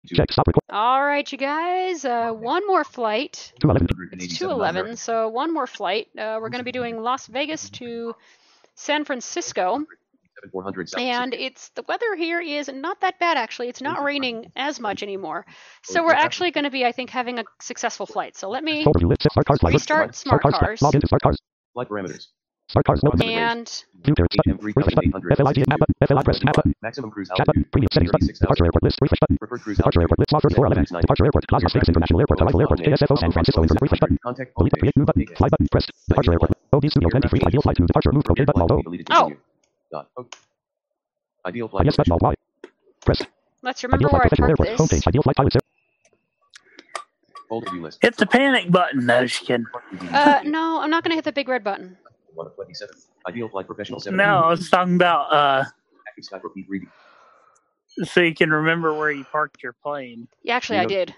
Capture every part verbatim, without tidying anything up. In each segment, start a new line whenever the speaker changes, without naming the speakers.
Check stop record.
All right, you guys. Uh, one more flight.
two eleven.
It's two eleven, so one more flight. Uh, we're going to be doing Las Vegas to San Francisco. And it's the weather here is not that bad, actually. It's not raining as much anymore. So we're actually going to be, I think, having a successful flight. So let me restart Smart Cars.
Log into Smart Cars.
Flight parameters.
Smart Cars. No.
And
View there. Button. Refresh button. F L I G map button. F L I press map button.
Maximum cruise
Chat button.
altitude.
Previous settings button. Departure airport list. Refresh button.
Preferred cruise
Departure airport list. Log thirty-four eleven. Departure airport. Las Vegas International Airport. Arrival airport. J S F O San Francisco. International. Refresh button.
Contact
Delete. Create new button. Fly button. Pressed. Departure airport. O B Studio twenty-three. Ideal flight to departure. Move. OK button. Although.
Oh.
Dot. Ideal flight.
Yes. Button. Y. Pressed.
Let's remember
Ideal
where I
flight. Professional
parked
airport.
this.
Homepage. Ideal flight. Pilot.
Folder view list.
Hit the panic button. No, just kidding.
Uh, no, I'm not going to hit the big red button.
one of twenty-seven. Ideal flight professional seven.
No, I was talking about uh,
Active Skype repeat reading.
so you can remember where you parked your plane.
Yeah, actually, I did.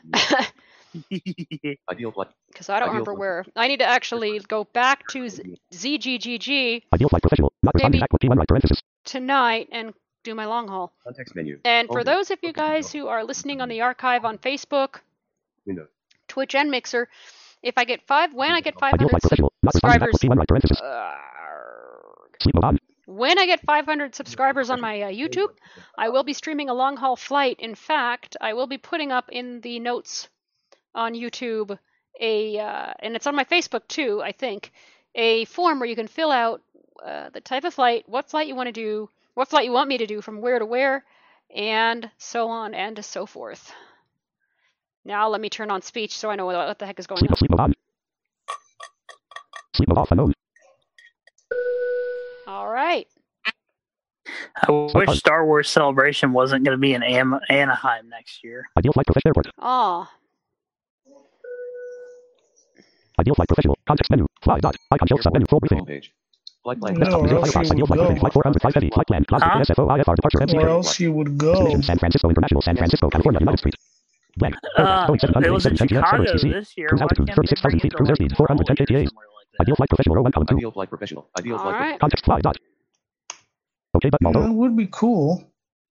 Ideal flight.
Because I don't
Ideal
remember
flight.
where. I need to actually go back to Z- ZGGG
Ideal flight professional. Not responding
Maybe-
back with P one right parenthesis.
tonight and do my long haul.
Context menu.
And for
Folder.
those of you guys who are listening on the archive on Facebook,
Window.
Twitch, and Mixer, if I get five, when I get
Ideal
500
flight professional. Not responding back
subscribers,
with P one right parenthesis.
uh,
Sleep mode on.
when I get five hundred subscribers on my uh, YouTube, I will be streaming a long haul flight. In fact, I will be putting up in the notes on YouTube a, uh, and it's on my Facebook too, I think, a form where you can fill out uh, the type of flight, what flight you want to do, what flight you want me to do from where to where, and so on and so forth. Now let me turn on speech so I know what, what the heck is going
Sleep,
on.
sleep mode on. Sleep mode off. Unknown.
All right.
I wish Star Wars Celebration wasn't going to be in Am- Anaheim next year.
Ideal flight professional airport.
Aw.
Ideal flight professional. Context menu. Fly dot. Icon shelf sub menu. Full briefing.
Homepage. Flight plan.
No,
Desktop.
or
Ideal
else
flight
you
Ideal
would
flight
go.
Ideal flight four hundred five heavy. Flight plan. Class
Huh?
S F O I F R departure M C
Or
K.
else you would
Destination
go.
San Francisco International. San Francisco, California, United Street. Blank.
Uh,
Boeing seven
it was in
eighty-seven P M
Chicago
T C.
this year.
Cruise
Why
altitude
can't they
thirty-six thousand
bring
feet.
it to
Cruise
like
airspeed four hundred ten K T A.
somewhere like that?
Ideal flight professional row one column two.
Ideal flight professional. Ideal
All
flight.
right.
Context fly dot. Okay button.
Yeah,
Although.
it would be cool.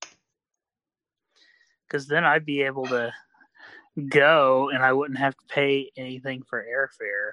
Because then I'd be able to go and I wouldn't have to pay anything for airfare.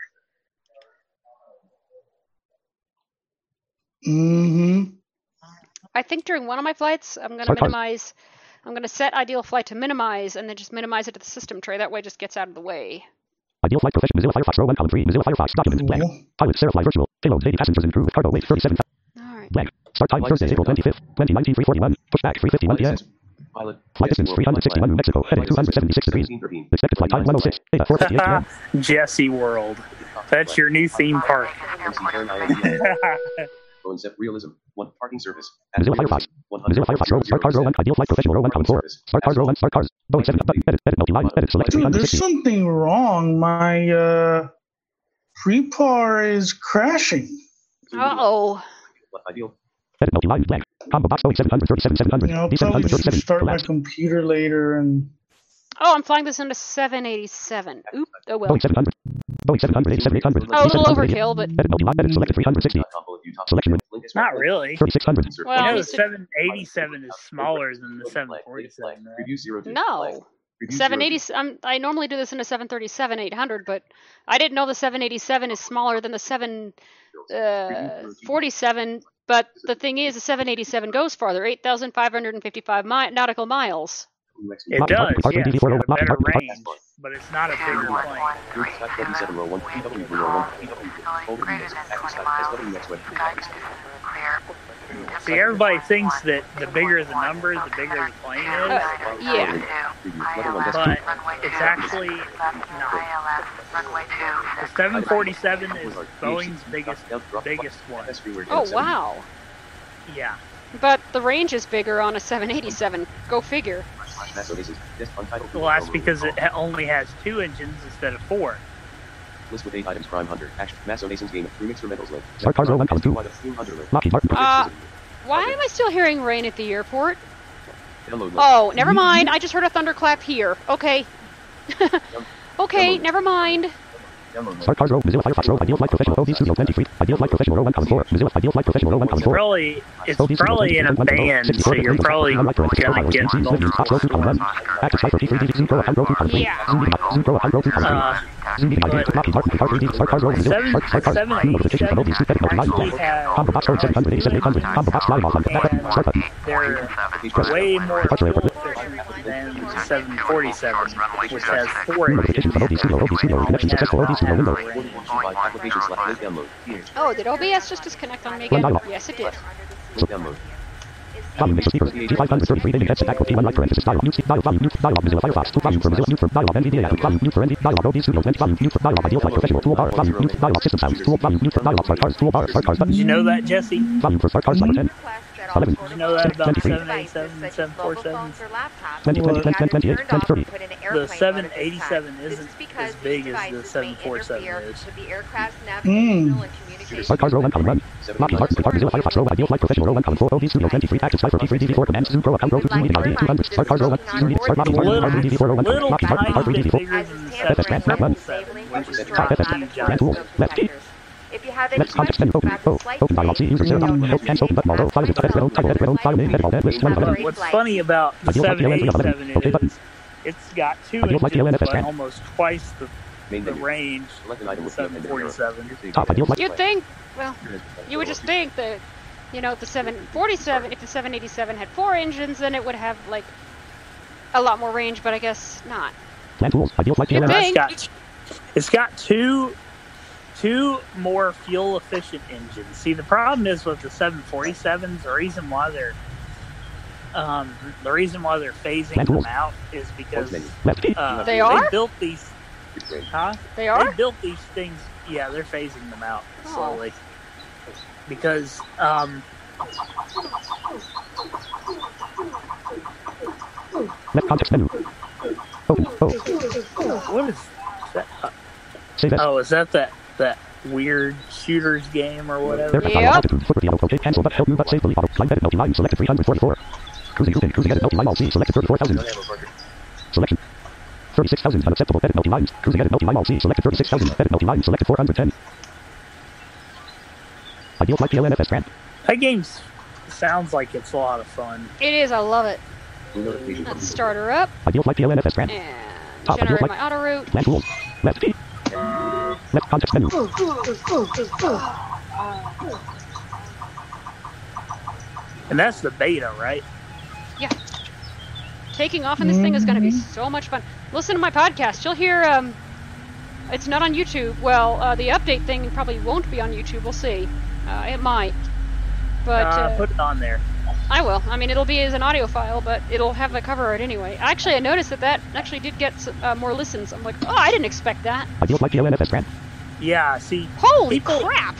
Mm-hmm.
I think during one of my flights, I'm going to
Sorry, pause.
minimize, I'm going to set ideal flight to minimize and then just minimize it to the system tray. That way it just gets out of the way.
Ideal flight professional. Mozilla Firefox row one column three. Mozilla Firefox document blank.
Cool.
Pilot Sarah fly virtual. Payload eighty passengers and crew with cargo weight thirty-seven.
All right.
Blank. Start time
Flight
Thursday,
distance.
April twenty-fifth, twenty nineteen, three forty-one. Pushback three fifty-one P M.
Pilot.
Flight distance three hundred sixty-one New Mexico. Heading two hundred seventy-six degrees. Expected flight time one oh six. Data four fifty-eight P M.
Jesse World. That's your new theme park.
Concept realism. One parking service.
Mozilla Firefox. Mozilla Firefox row. Smart cars row one. Ideal flight professional row one column four. Smart cars row one. Smart cars. Boeing seven. Button. Edit. Edit. Multi-line. Edit. Select three
Dude,
hundred
there's
sixty.
something wrong. My uh, pre-par is crashing.
Uh-oh.
Ideal.
Edit. Multi-line. Blank. Combo box Boeing seven thirty-seven seven hundred.
You know,
D seven
probably should
thirty-seven.
start my
Collapsed.
computer later and
Oh, I'm flying this into seven eighty-seven. Oop. Oh, well.
Boeing seven hundred. Boeing seven hundred eighty-seven eight hundred.
Oh, a little overkill, but
Edit. Multi-line. Edit. Select three hundred sixty. Selection win.
Not really.
thirty-six hundred.
Well,
You know,
we
the
should-
seven eighty-seven is smaller than the seven forty-seven, right?
Review zero two.
no. seven eighty. I'm, I normally do this in a seven thirty-seven eight hundred, but I didn't know the seven eighty-seven is smaller than the seven forty-seven. But the thing is, the seven eighty-seven goes farther, eight thousand five hundred fifty-five mi- nautical miles.
It
Martin,
does,
Martin, Martin,
yes.
D D
It's
four,
got a
Martin,
better
Martin,
range, but it's not a bigger plane.
Group Skype thirty-seven row one. P W zero one. P W. Folder view list. Active Skype. S W next web.
See, everybody thinks that the bigger the number, the bigger the plane is,
Yeah.
but it's actually not. The seven forty-seven is Boeing's biggest biggest one.
Oh, wow.
Yeah.
But the range is bigger on a seven eighty-seven. Go figure.
Well, that's because it ha- only has two engines instead of four.
List with eight items. Prime Hunter. Action. Masso Nason's game. Three instrumentals link.
Smart cars row one column two. Lockheed Martin.
Uh, why am I still hearing rain at the airport?
Download link.
Oh, never mind. I just heard a thunderclap here. Okay. Okay, never mind.
Start Cars Row, Mozilla Firefox Row, Ideal Flight Professional, O V Studio twenty-three, Ideal Flight Professional Row one column four, Mozilla Ideal Flight Professional Row one column
It's
four.
probably, it's probably in a band, so you're probably going to get multiple.
Active Sniper T three D, Zoom Pro, High Row two column three,
Yeah.
Zoom Meeting, Zoom Pro, High Row two column three.
Uh,
Zoom Meeting I D,
but
Copy, Part, Part three D, Start Cars Row, Mozilla,
seven,
Start, Start Cars,
seven
New notification,
eighty-seven
Adobe, Super, ninety-nine,
actually has
Combo Box Code seven hundred eighty-seven eight hundred, Combo Box Live on Start button.
they're way more fuel efficient than the seven forty-seven, which has four
New notification from O B Studio, O B Studio, connection successful, O B Studio window.
Application slash link download. Here.
Oh, did O B S just disconnect on me
One
again?
dialog.
Yes, it did.
Link download.
Volume mix of speakers, G five thirty-three daily headset back with T one light parenthesis dialog, mute, dialog, volume, mute, dialog, Mozilla Firefox, two volume for Mozilla, mute for dialog, N V D A, volume, mute for N V D A, dialog, O B Studio, volume, mute for dialog, Ideal Flight Professional, toolbar, volume, mute, dialog, system sounds, tool, volume, mute for dialog, start cars, toolbar, start cars, button.
Did you know that, Jesse?
Volume for start cars, number ten. eleven.
Did you know that about the
twenty-three.
seven eighty-seven, seven forty-seven?
twenty, twenty, twenty, twenty-eight, twenty, thirty.
The seven eighty-seven isn't as big as the seven forty-seven is.
Hmm.
Start cars, row one, column one. Locky, Martin, Park, Mozilla Firefox, row, Ideal Flight Professional, row one, column four, O B Studio, twenty-three, Active Sniper, T three D V four, commands, Zoom Pro, account, row two, Zoom Meeting I D, two hundred, start cars, row one, Zoom Meeting, start Locky, Martin, R three D V four, row one,
Little
Locky, Martin, R three D
tiny
V four.
bit bigger than the
F S Grant, Grant one.
seven forty-seven, which is
Top F S,
huge.
Grand Tool, left key. Next context menu, open, oh, open dialog, C, user, zero, open, cancel, open button, although, file, text, title, edit, red, file name, edit, all, edit, list, one, eleven.
What's funny about the
Ideal Flight
seven
P L N three eleven,
eighty-seven
okay button.
is it's got two
Ideal Flight P L N
engines,
F S
but
Grant.
almost twice the,
Main
the
menu.
range
Select an
of
item
the
with the
seven forty-seven.
Top Ideal Flight.
You'd think, well, you would just think that, you know, the seven forty-seven, if the seven eighty-seven had four engines, then it would have, like, a lot more range, but I guess not.
Plan tools, Ideal Flight P L N.
You'd
It's
think.
got, it's got two two more fuel efficient engines. See, the problem is with the seven forty-sevens, the reason why they're um, the reason why they're phasing them out is because
Left key.
uh,
They are?
built these, huh?
They
They
are?
built these things. Yeah, they're phasing them out
Oh.
slowly because um,
Left context menu. Open, oh,
what is that? Uh,
save as.
oh, is that that that weird shooters game or whatever?
Verify
Yep.
file altitude, foot radio, okay, cancel, but help move, but save, delete, auto, line edit, multi-line, selected three hundred forty-four. Cruising, grouping, cruising, edit, multi-line, alt C, selected thirty-four thousand. Selection. thirty-six thousand, unacceptable, edit, multi-lines, cruising, edit, multi-line, alt C, selected thirty-six thousand, edit, multi-line, selected four hundred ten. Ideal Flight P L N F S Grant.
That game sounds like it's a lot of fun.
It is, I love it.
Notification
Let's start her up
Ideal Flight P L N F S Grant.
and
Top, Ideal
generate
Flight.
my auto route.
Plan tools. Left key. Left context menu.
And that's the beta, right?
Taking off in this thing is going to be so much fun. Listen to my podcast. You'll hear, um, it's not on YouTube. Well, uh, the update thing probably won't be on YouTube. We'll see. Uh, it might. But,
uh,
uh,
put it on there.
I will. I mean, it'll be as an audio file, but it'll have the cover art anyway. Actually, I noticed that that actually did get uh, more listens. I'm like, oh, I didn't expect that.
Ideal Flight P L N F S Grant.
Yeah, see,
Holy
People-
crap!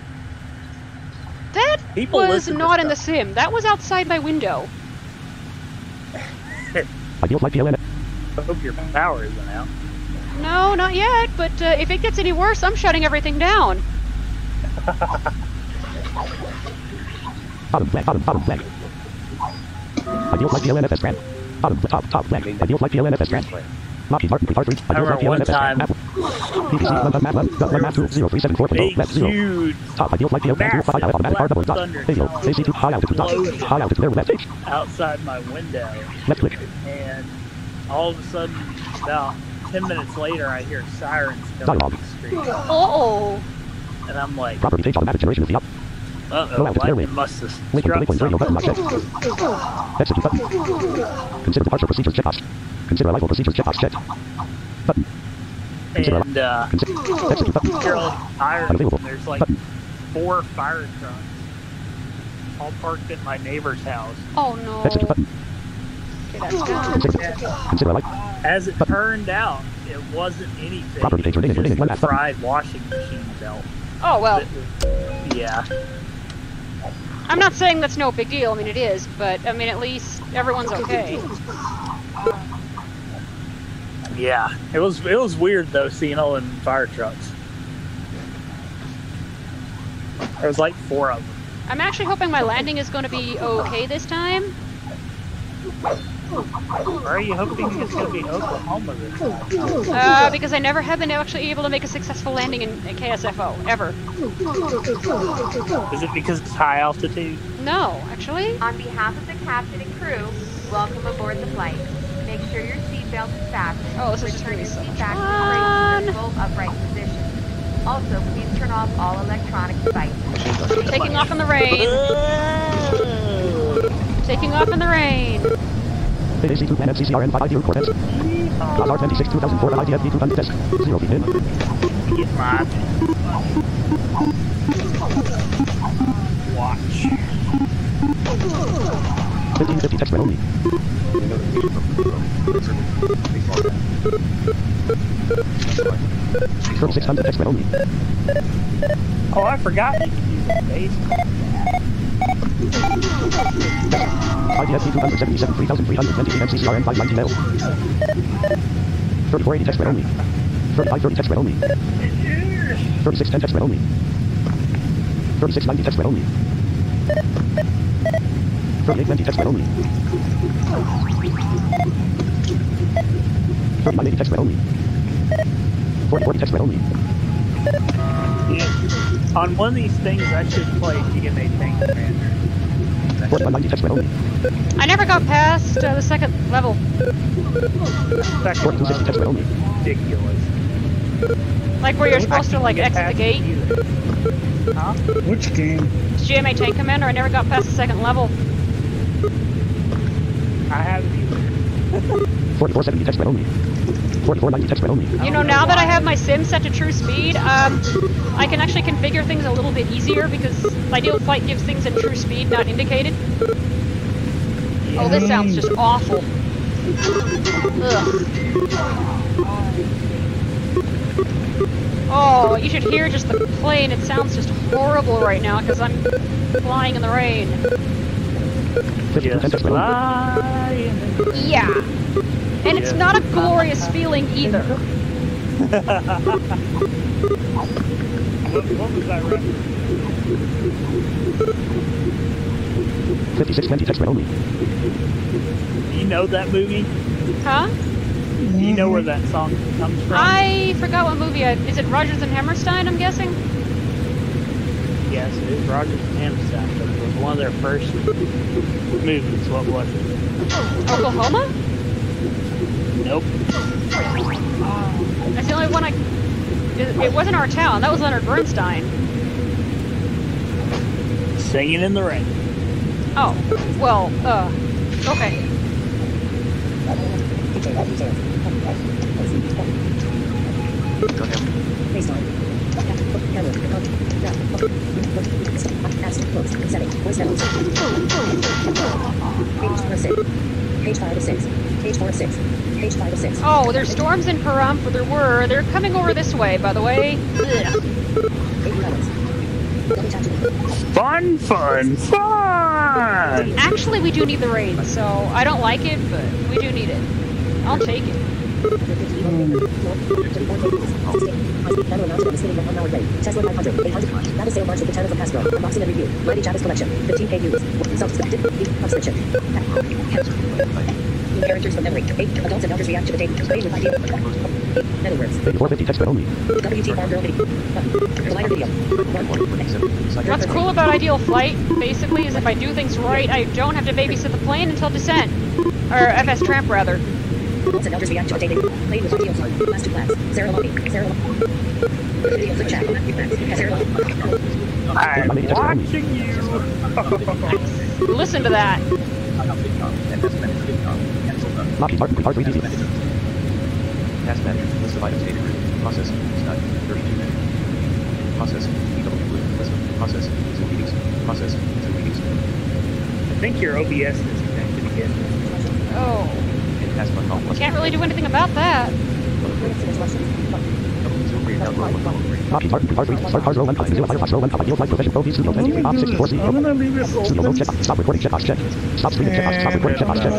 That
People
was
listen to
not in the
stuff.
sim. That was outside my window.
Ideal Flight P L N.
I hope your power isn't out.
No, not yet, but uh, if it gets any worse, I'm shutting everything down.
Bottom flag, bottom, bottom flag. Ideal Flight P L N F S Grant. Bottom, top, top flag. Ideal Flight P L N F S Grant. Lockheed Martin, part three.
I
Ideal Flight P L N
remember
F S Grant.
one
Map. P P C, one, one, map, one, one, map, two, zero, three, seven, four,
Big,
left, zero.
huge,
Top, Ideal Flight P L N, two, five, automatic, R, double, dot.
Thunder
Radio,
Tower
A C two, high altitude, dot.
exploded
High altitude, there, left H.
outside my window,
Left click.
and all of a sudden, about ten minutes later, I hear sirens coming
Dialogue.
up the street,
Uh-oh.
and I'm like,
Property page, automatic generation is the up.
uh-oh,
Low altitude
lightning
airway.
must have
Link,
struck
link, link, radio button, lock check.
something.
Execute button. Consider departure procedures checkbox. Consider arrival procedures checkbox checked. Button. Consider
And, uh,
Consider. Execute button.
you're like tired,
Unavailable.
and there's like
Button.
four fire trucks all parked at my neighbor's house.
Oh, no.
Execute button.
Okay, that's done.
Consider. Consider light.
As it
Button.
turned out, it wasn't anything.
Property page,
It was
rename, rename,
just
one
a
last button.
fried washing machine belt.
Oh, well,
Yeah.
I'm not saying that's no big deal. I mean, it is, but, I mean, at least everyone's okay.
Yeah. It was it was weird though seeing all them fire trucks. There was like four of them.
I'm actually hoping my landing is going to be okay this time.
Why are you hoping it's going to be Oklahoma this time?
Uh, because I never have been actually able to make a successful landing in, in K S F O, ever.
Is it because it's high altitude?
No, actually.
On behalf of the captain and crew, welcome aboard the flight. Make sure your seatbelt is fastened.
Oh, this is just
Return
gonna
your
be so
seat
much
back
fun.
to the full upright position. Also, please turn off all electronic devices.
Taking off in the rain. Taking off in the rain.
A C two plan F C C R N five ideal Corvettes. Lazar twenty-six two thousand four I D F V two test. Zero feet in.
Get mine. Watch.
fifteen fifty text only. thirty-six hundred text only.
Oh, I forgot you could use the base.
I D F V two seventy-seven three thousand three hundred twenty M C C R N five nineteen L. thirty-four eighty text only. thirty-five thirty text only. thirty-six ten text only. thirty-six ninety text only. thirty-eight twenty text only. thirty-nine eighty text only. forty forty text only.
Yeah. On one of these things, I should play G M A Tank Commander.
forty-one ninety text only.
I never got past uh, the second level.
Second
forty-two sixty text
level
only.
is ridiculous.
Like where you're supposed to like exit the gate.
Huh?
Which game?
It's G M A Tank Commander. I never got past the second level.
I haven't either.
forty-four seventy text only. forty-four ninety text only.
You know, now that I have my sim set to true speed, um, I can actually configure things a little bit easier because Ideal Flight gives things in true speed, not indicated. Oh, this sounds just awful. Ugh. Oh, you should hear just the plane. It sounds just horrible right now because I'm flying in the rain.
Just flying.
Yeah. And it's not a glorious feeling either.
what, what was that reference?
fifty-six twenty text only.
You know that movie?
Huh?
Do you know where that song comes from?
I forgot what movie. I, is it Rodgers and Hammerstein, I'm guessing?
Yes, it is Rodgers and Hammerstein, but it was one of their first movies. What was it?
Oklahoma?
Nope.
That's the only one I... It, it wasn't Our Town. That was Leonard Bernstein.
Singing in the Rain.
Oh. Well, uh... Okay.
Page five of six. Page four of six. Page five of six.
Oh, there's storms in Pahrump, or there were. They're coming over this way, by the way. Ugh.
Fun, fun, fun!
Actually, we do need the rain, so I don't like it, but we do need it. I'll take it.
Tesla five hundred, eight hundred. That is sale March with the China from Castro. Unboxing and review. Mighty Javis collection. fifteen K views. Self-subscription. Subscription. Characters from memory. Eight adults and elders react to the tape. Playing with idea. Netherworks.
fifty-four fifty text only.
W T Farm Girl video. Collider video.
What's cool about Ideal Flight, basically, is if I do things right, I don't have to babysit the plane until descent. Or F S Tramp, rather.
Adults and elders react to the tape. Playing with audio. Last two class. Sarah Lonnie. Sarah Lonnie. Video clip chat. Sarah Lonnie.
I'm watching you!
Listen to that.
Lockheed Martin R three D V.
Task manager, list of items data group, process, start, thirty-two minutes. Process, E W blue, list of, process, Zoom meetings, process, Zoom meetings.
I think your O B S is connected again.
Oh.
And task one call,
Can't really do anything about that.
Zoom read, download, one follow, three.
Lockheed Martin R three. Start cars roll one time. Zero Firefox roll one time. Ideal Flight Professional Pro V Studio twenty-three. Off sixty-four C.
I'm gonna leave it
Studio mode checkbox. Stop recording checkbox check. Stop streaming checkbox. Stop recording checkbox check.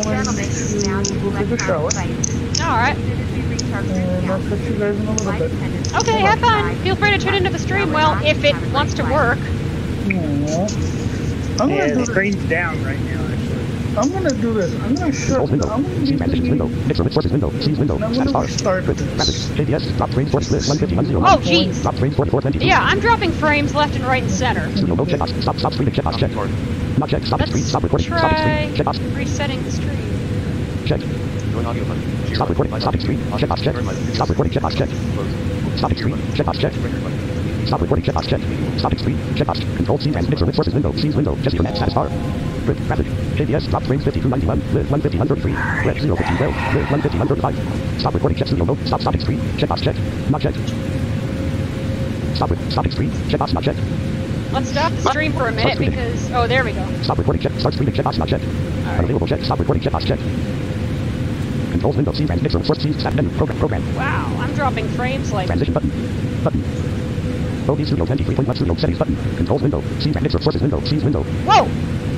Alright.
and I'll catch you guys in a little bit.
Okay, have fun. Feel free to tune into the stream, well, if it wants to work.
Aww. I'm
Yeah,
gonna
the
do
screen's down right now, actually.
I'm gonna do this. I'm gonna shut.
Controls window.
I'm gonna
C
do
transitions window. Mixer resources window. Scenes window.
And I'm
Status
gonna
bar.
restart
Quick.
this.
Graphics. J D S. Drop frames for split. one fifty, one oh.
Oh, jeez.
Drop frames forty-four, twenty-two.
Yeah, I'm dropping frames left and right and center.
Studio mode checkbox. Stop. Stop streaming checkbox. Check. Not check. Stop
Let's
stream. Stop recording. Stop
try
stream. Checkbox.
resetting the stream.
Check.
Join audio button. Share
Stop
button.
recording.
My
Stop
button.
stream.
Audio
Checkbox. Check.
button. Turn my-
Stop recording. Checkbox. Check.
Close.
Stop stream. Checkbox. Check.
Record button.
Stop recording. Checkbox. Check. Stop stream. Checkbox. Control C and mixer resources window. Scenes window. Gesture net. Status bar. Grip. Graphic. J D S. Drop frames fifty-two ninety-one. Live one fifty, one thirty-three. Red zero fifteen. Well. Live one fifty, one thirty-five. Stop recording. Check studio mode. Stop. Stopping stream. Checkbox. Check. Not checked. Stop with. Stopping stream. Checkbox. Not checked.
Let's stop the stream for a minute
streaming.
because... Oh, there we go.
Stop recording. Check. Start streaming. Checkbox. Not checked. Unavailable. Check. Stop recording. Checkbox. Check. Controls window. C and mixer source. Scenes. Stat menu. Program. Program.
Wow, I'm dropping frames like...
Transition button. Button. O B Studio twenty-three point one Studio settings button. Controls window. Scenes and mixer sources window. Scenes window.
Whoa!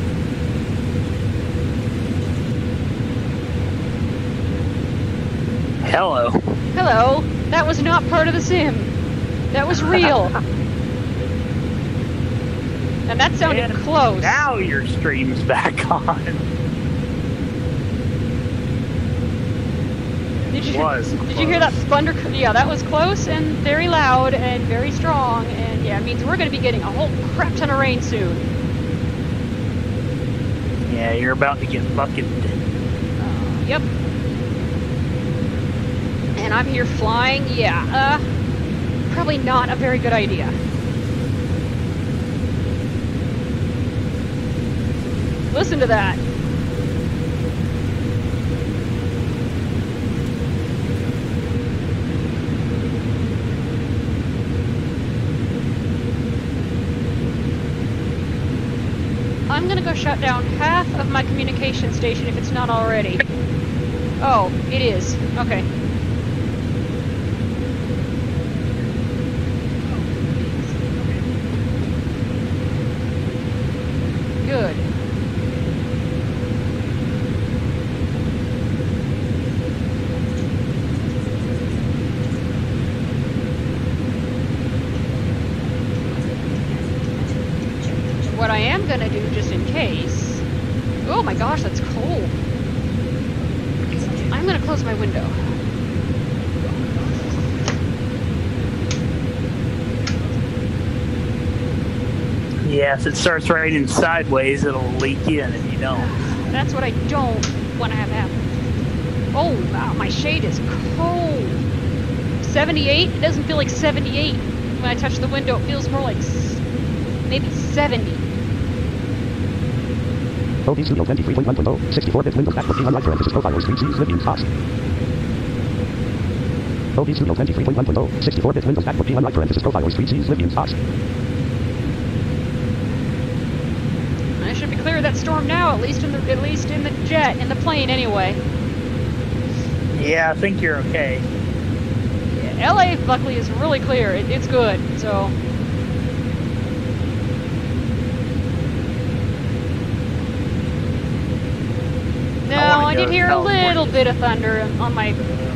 Hello.
Hello. That was not part of the sim. That was real. And that sounded
And
close.
Now your stream's back on.
Did you,
was
did you hear that thunder? Yeah, that was close and very loud and very strong. And yeah, it means we're going to be getting a whole crap ton of rain soon.
Yeah, you're about to get bucketed.
Uh, yep. And I'm here flying. Yeah, uh, probably not a very good idea. Listen to that. I'm gonna go shut down half of my communication station if it's not already. Oh, it is. Okay. Good. What I am gonna do, just in case... Oh my gosh, that's cold. I'm gonna close my window.
Yeah, if it starts raining sideways, it'll leak in if you don't.
That's what I don't want to have happen. Oh, wow, my shade is cold. seventy-eight? It doesn't feel like seventy-eight. When I touch the window, it feels more like s maybe seventy.
O B Studio twenty-three point one point oh. sixty-four bit Windows MacBook P one parenthesis profile three C's living fast. O B Studio twenty-three point one point oh. sixty-four bit Windows MacBook P one parenthesis profile three C's living fast.
I should be clear of that storm now, at least in the at least in the jet, in the plane anyway.
Yeah, I think you're okay.
Yeah, L A luckily is really clear. It, it's good. So. No,
I wanna
I
go
did
to
hear a
California.
little bit of thunder on my.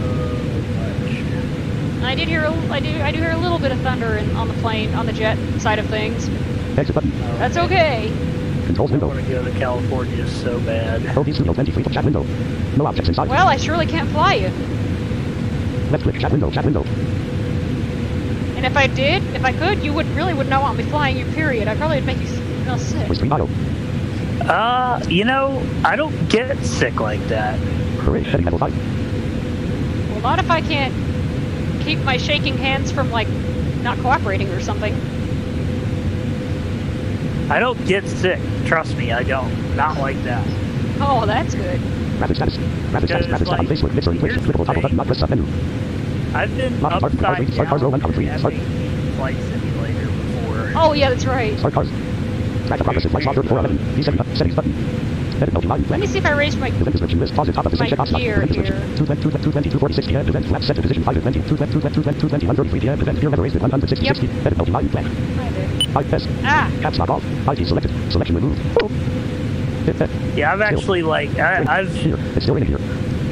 I did hear a, I do I do hear a little bit of thunder in, on the plane on the jet side of things.
Exit button.
That's okay.
Controls
I
window.
want to go to California so bad.
O B Studio twenty-three chat window. No objects inside.
Well, I surely can't fly you.
Left click chat window. Chat window.
And if I did, if I could, you would really would not want me flying you. Period. I probably would make you feel sick.
Restream auto.
Uh, you know, I don't get sick like that.
Hooray. Heading level five.
Well, not if I can't keep my shaking hands from like not cooperating or something.
I don't get sick. Trust me, I don't. Not like that.
Oh, that's good.
Graphic status. Graphic status.
Because,
Graphic status.
like,
Facebook. Mixer. Twitch.
here's the
Clickable toggle button.
thing.
Not press sub menu.
I've been
Lock, start,
upside
start, start, cars, row one,
down
cover three, start.
having Flight Simulator before.
Oh yeah, that's right.
Start cars. Track the progress. Flight slot thirty-four eleven. V seven. Settings button. Edit L T line.
Let me see if I raise my.
Event description list. Pause at top of the
My
check box.
gear
Event description.
here.
two twenty, two twenty, two forty-six P M. Event flat set to position five twenty, two twenty, two twenty, two twenty, two twenty, one thirty-three P M. Event gear lever raised at one hundred sixty-six.
Yep.
Edit L T line. Plan.
Hi there.
five S.
Ah,
Caps lock off. I D selected. Selection removed. Oh. Hit that.
Yeah, I've actually like I, I've
Here. It's still raining here.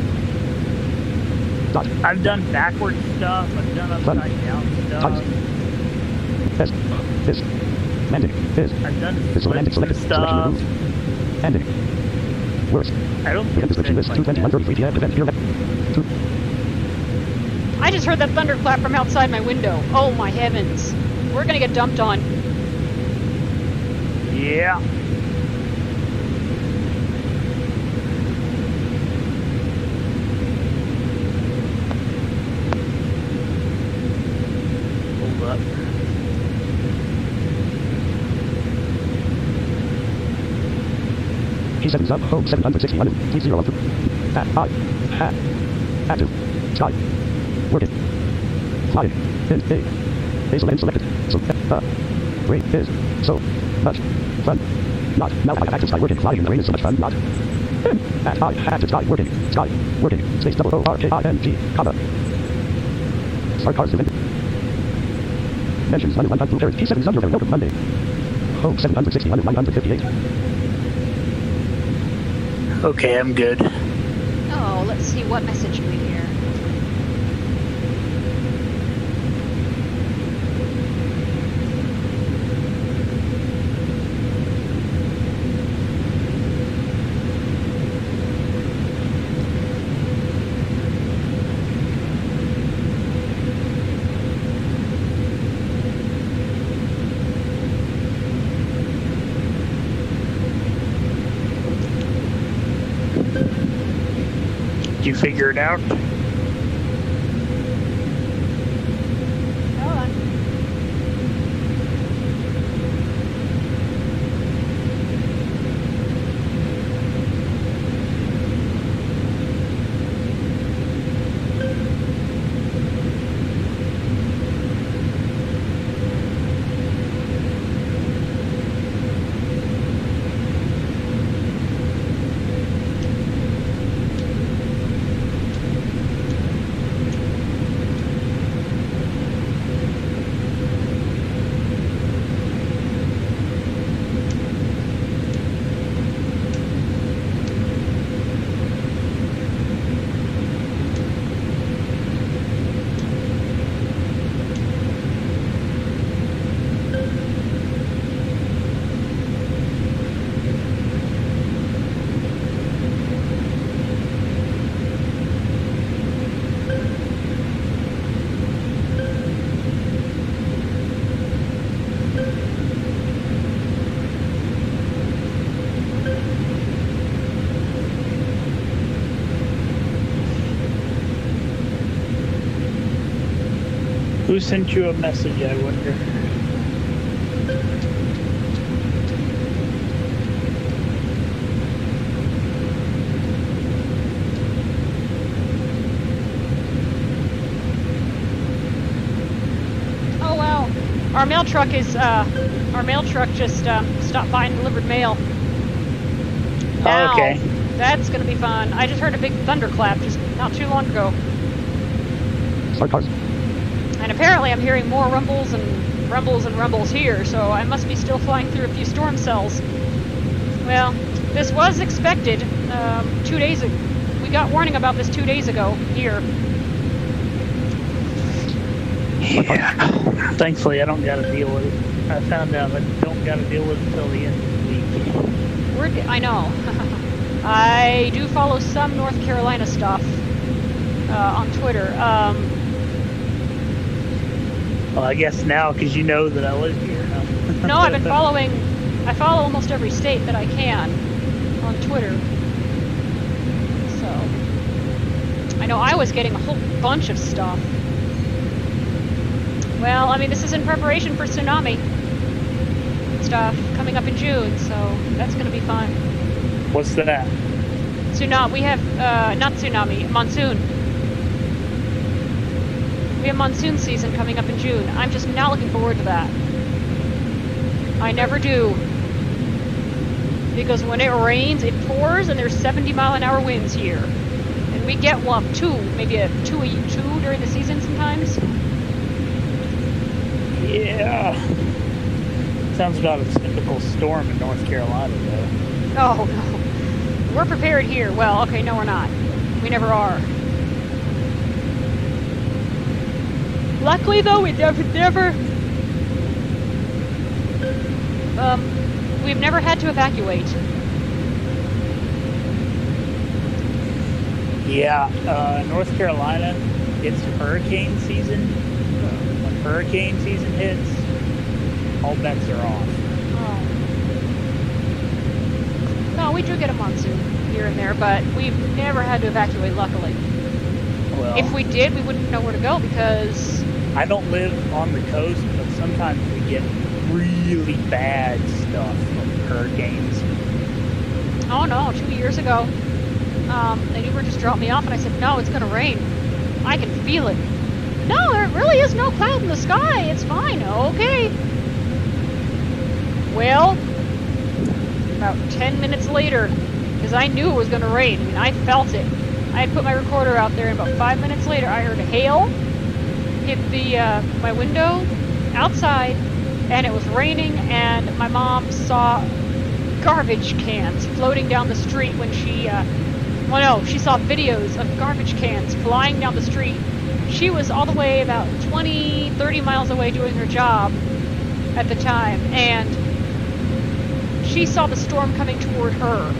Dot.
I've done backward stuff. I've done upside down stuff.
This. This. Landing. This.
I've done
This landing
flips
selected.
and
Selection
stuff.
removed. Landing. Worse.
I don't
We
think
enter the
it's
queue list
like
two twenty-one
that.
thirty-three p m Event here. Two.
I just heard that thunderclap from outside my window. Oh my heavens. We're gonna get dumped on.
Yeah. Hold up.
Key settings up. Home seven hundred sixty-one. three zero one two. At I. At. Active. Sky. Working. Flying. In A. Base lane selected. So. Uh. Great is. So. Much. Fun. Not. Now I have active sky working. Flying in the rain is so much fun. Not. In. At I. Active sky working. Sky. Working. Space double O R K I N G. Comma. Start cars event. Mentions Monday one hundred two. Key settings under the note of Monday. Home seven hundred sixty-one. nine hundred fifty-eight.
Okay, I'm good.
Oh, let's see what message we hear.
Did you figure it out?
Hold on.
Who sent you a message, I wonder?
Oh wow. Our mail truck is, uh, our mail truck just um, stopped by and delivered mail. Now,
Oh, okay.
that's gonna be fun. I just heard a big thunderclap just not too long ago.
Start cars.
And apparently I'm hearing more rumbles and rumbles and rumbles here, so I must be still flying through a few storm cells. Well, this was expected um, two days ago. We got warning about this two days ago here.
Yeah. Thankfully, I don't got to deal with it. I found out I don't got to deal with it until the end of the week.
We're, I know. I do follow some North Carolina stuff uh, on Twitter. Um,
Well, I guess now, because you know that I live here. Huh?
no, I've been following, I follow almost every state that I can on Twitter. So, I know I was getting a whole bunch of stuff. Well, I mean, this is in preparation for tsunami stuff coming up in June, so that's going to be fun.
What's that?
Tsunami, we have, uh, not tsunami, monsoon. We have monsoon season coming up in June. I'm just not looking forward to that. I never do. Because when it rains, it pours, and there's seventy mile an hour winds here. And we get one, two, maybe a two, a two during the season sometimes.
Yeah. Sounds about a typical storm in North Carolina, though.
Oh, no. We're prepared here. Well, okay, no, we're not. We never are. Luckily, though, we never, never, um, we've never had to evacuate.
Yeah, uh, North Carolina, it's hurricane season. When hurricane season hits, all bets are off.
Oh. No, we do get a monsoon here and there, but we've never had to evacuate, luckily.
Well,
If we did, we wouldn't know where to go because...
I don't live on the coast, but sometimes we get really bad stuff from hurricanes.
Oh no, two years ago, um, an Uber just dropped me off and I said, no, it's gonna rain. I can feel it. No, there really is no cloud in the sky. It's fine. Okay. Well, about ten minutes later, because I knew it was gonna rain. I mean, I felt it. I had put my recorder out there and about five minutes later I heard hail hit the uh, my window outside and it was raining and my mom saw garbage cans floating down the street when she, uh, well no, she saw videos of garbage cans flying down the street. She was all the way about twenty, thirty miles away doing her job at the time, and she saw the storm coming toward her.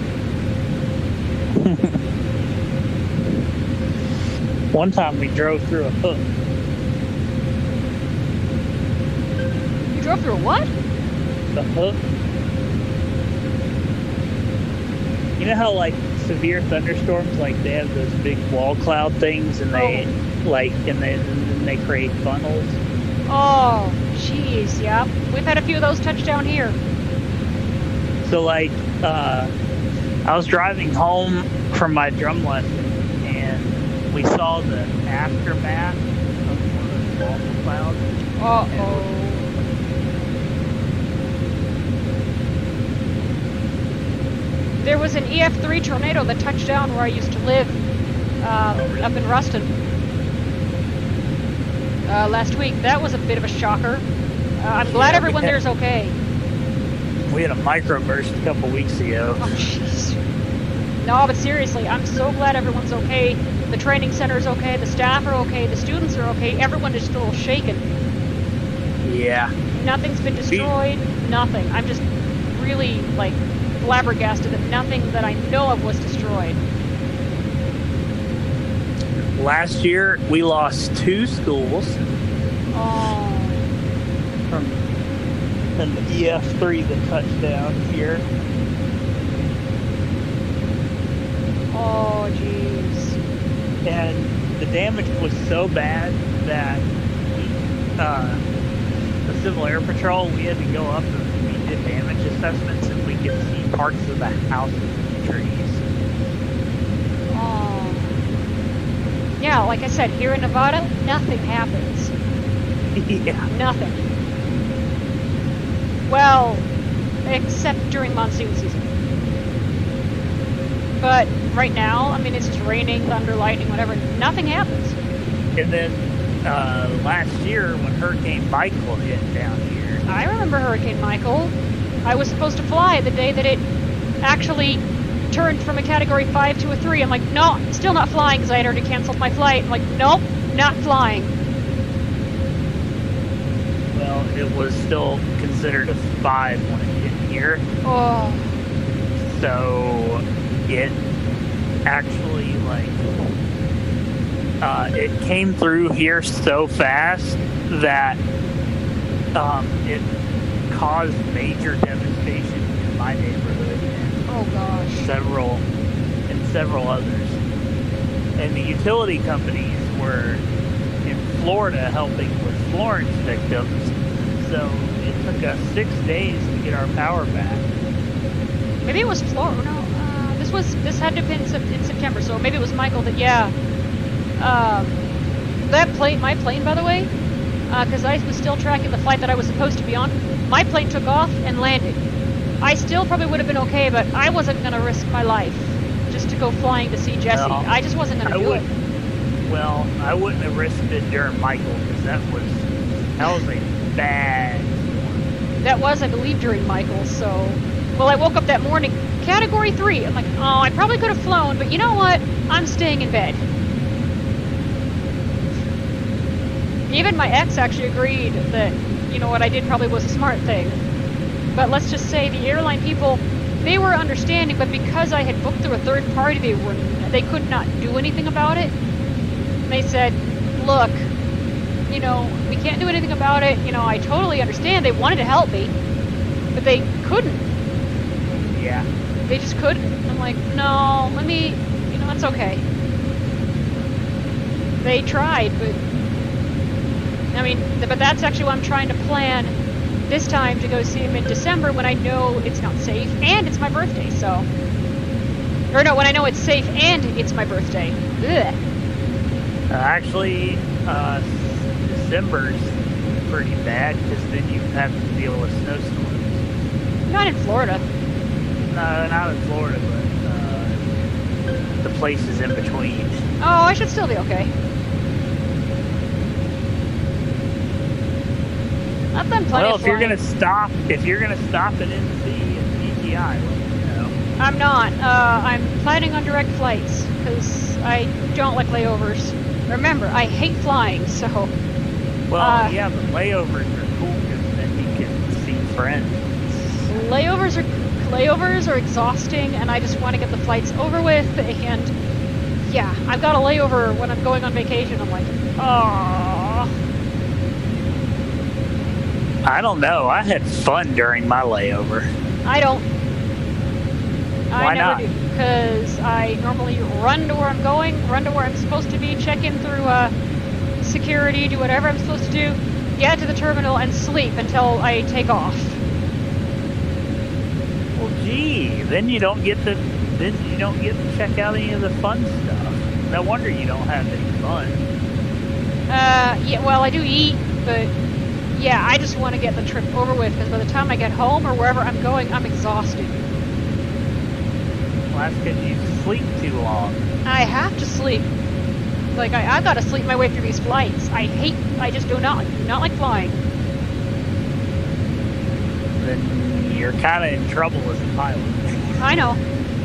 One time we drove through a hook.
You drove through a what?
The hook. You know how like severe thunderstorms, like they have those big wall cloud things, and they
Oh.
like and then and they create funnels.
Oh, jeez, yeah. We've had a few of those touch down here.
So like, uh, I was driving home from my drum lesson, and we saw the aftermath of one of those wall clouds.
Uh-oh. There was an E F three tornado that touched down where I used to live, uh,
Oh, really?
up in Ruston. Uh, last week. That was a bit of a shocker. Uh, I'm glad
Yeah, we
everyone
had-
there's okay.
We had a microburst a couple weeks ago.
Oh, jeez. No, but seriously, I'm so glad everyone's okay. The training center's okay, the staff are okay, the students are okay, everyone is still shaken.
Yeah.
Nothing's been destroyed, nothing. I'm just really, like, flabbergasted that nothing that I know of was destroyed.
Last year we lost two schools
Oh,
from an E F three that touched down here.
oh, jeez.
And the damage was so bad that we, uh, the Civil Air Patrol, we had to go up and we did damage assessments, and we could see parts of the houses and trees.
Oh. Yeah, like I said, here in Nevada, nothing happens.
Yeah.
Nothing. Well, except during monsoon season. But right now, I mean, it's just raining, thunder, lightning, whatever. Nothing happens.
And then uh, last year when Hurricane Michael hit down here,
I remember Hurricane Michael. I was supposed to fly the day that it actually turned from a Category five to a three. I'm like, no, still not flying because I had already canceled my flight. I'm like, nope, not flying.
well, it was still considered a five when it hit here.
Oh,
So it actually like uh, it came through here so fast that um, it caused major devastation in my neighborhood and
oh gosh.
several and several others. And the utility companies were in Florida helping with Florence victims. So it took us six days to get our power back.
Maybe it was Florida. No, uh, this was this had to have been in Sep- in September. So maybe it was Michael. That yeah. Um, that plane, my plane, by the way, because I was still tracking the flight that I was supposed to be on. My plane took off and landed. I still probably would have been okay, but I wasn't going to risk my life just to go flying to see Jesse.
No,
I just wasn't going
I
to do
would.
it.
Well, I wouldn't have risked it during Michael because that was that was a bad.
That was, I believe, during Michael. So, well, I woke up that morning, Category three. I'm like, oh, I probably could have flown, but you know what? I'm staying in bed. Even my ex actually agreed that, you know, what I did probably was a smart thing. But let's just say the airline people they were understanding, but because I had booked through a third party, they were they could not do anything about it. They said, look, you know, we can't do anything about it. You know, I totally understand. They wanted to help me, but they couldn't.
Yeah.
They just couldn't. I'm like, no, let me, you know, it's okay. They tried, but, I mean, but that's actually what I'm trying to plan this time, to go see him in December when I know it's not safe and it's my birthday, so. Or no, when I know it's safe and it's my birthday. Ugh.
Uh, actually, uh, December's pretty bad because then you have to deal with snowstorms.
Not in Florida.
No, not in Florida, but uh, the places in between.
Oh, I should still be okay. I've done plenty
Well,
of
if you're
flying.
gonna stop, if you're gonna stop at N C and P T I, let me know.
I'm not. Uh, I'm planning on direct flights because I don't like layovers. Remember, I hate flying, so.
Well,
uh,
yeah, but layovers are cool because then you can see friends.
Layovers are layovers are exhausting, and I just want to get the flights over with. And yeah, I've got a layover when I'm going on vacation. I'm like, oh.
I don't know. I had fun during my layover.
I don't. I
Why
never
not?
do, because I normally run to where I'm going, run to where I'm supposed to be, check in through uh, security, do whatever I'm supposed to do, get to the terminal, and sleep until I take off.
Well, gee, then you don't get to then you don't get to check out any of the fun stuff. No wonder you don't have any fun.
Uh, yeah, well, I do eat, but yeah, I just want to get the trip over with, because by the time I get home or wherever I'm going, I'm exhausted.
Well, that's because you sleep too long.
I have to sleep. Like, I, I've got to sleep my way through these flights. I hate, I just do not, do not like flying.
Then you're kind of in trouble as a pilot.
I know.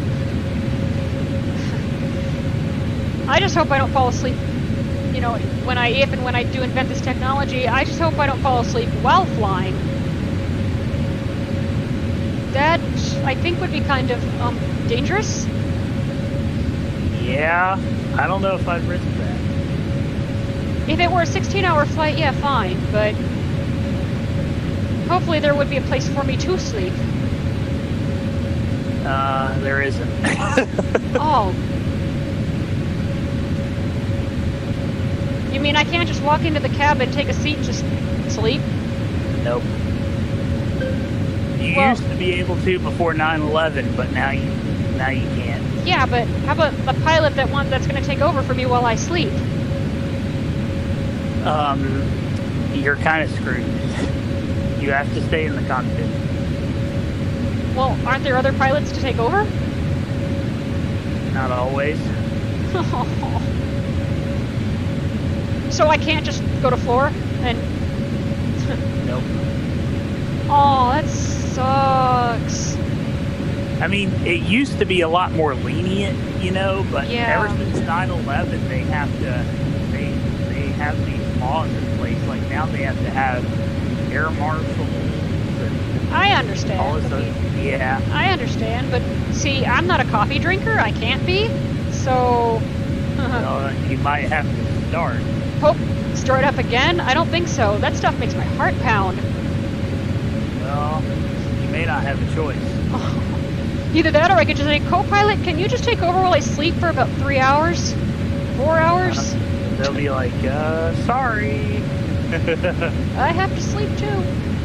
I just hope I don't fall asleep. You know, when I, if and when I do invent this technology, I just hope I don't fall asleep while flying. That, I think, would be kind of, um, dangerous.
Yeah, I don't know if I'd risk that.
If it were a sixteen hour flight, yeah, fine, but hopefully there would be a place for me to sleep.
Uh, there isn't.
Oh. You mean I can't just walk into the cabin, take a seat, and just sleep?
Nope. You
Well-
used to be able to before nine eleven, but now you now you can't.
Yeah, but how about the pilot that one that's going to take over for me while I sleep?
Um, you're kind of screwed. You have to stay in the cockpit.
Well, aren't there other pilots to take over?
Not always.
So I can't just go to floor and...
Nope.
Oh, that sucks.
I mean, it used to be a lot more lenient, you know, but
Yeah.
ever since nine eleven, they have to, they, they have these laws in place. Like now they have to have air marshals and
I
all
understand.
this
I
stuff.
mean,
Yeah.
I understand, but see, I'm not a coffee drinker. I can't be. So...
Well, you might have to start.
Hope, stir it up again? I don't think so. That stuff makes my heart pound.
Well, you may not have a choice.
Either that or I could just say, co-pilot, can you just take over while I sleep for about three hours? Four hours?
Uh, they'll be like, uh, sorry.
I have to sleep too.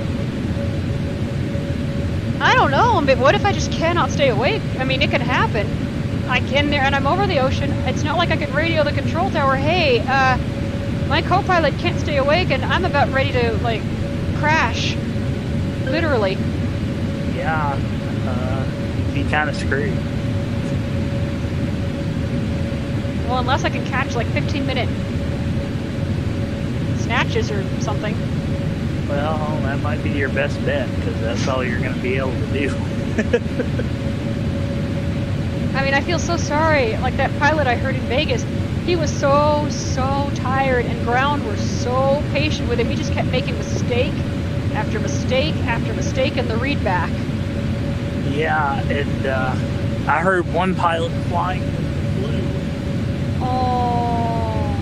I don't know, but what if I just cannot stay awake? I mean, it can happen. I can there, and I'm over the ocean. It's not like I can radio the control tower, hey, uh, my co-pilot can't stay awake and I'm about ready to, like, crash. Literally.
Yeah, uh, you'd be kind of screwed.
Well, unless I can catch, like, fifteen minute snatches or something.
Well, that might be your best bet, because that's all you're going to be able to do.
I mean, I feel so sorry. Like that pilot I heard in Vegas, he was so, so tired, and ground were so patient with him. He just kept making mistake after mistake after mistake in the readback.
Yeah, and uh, I heard one pilot flying blue.
Oh.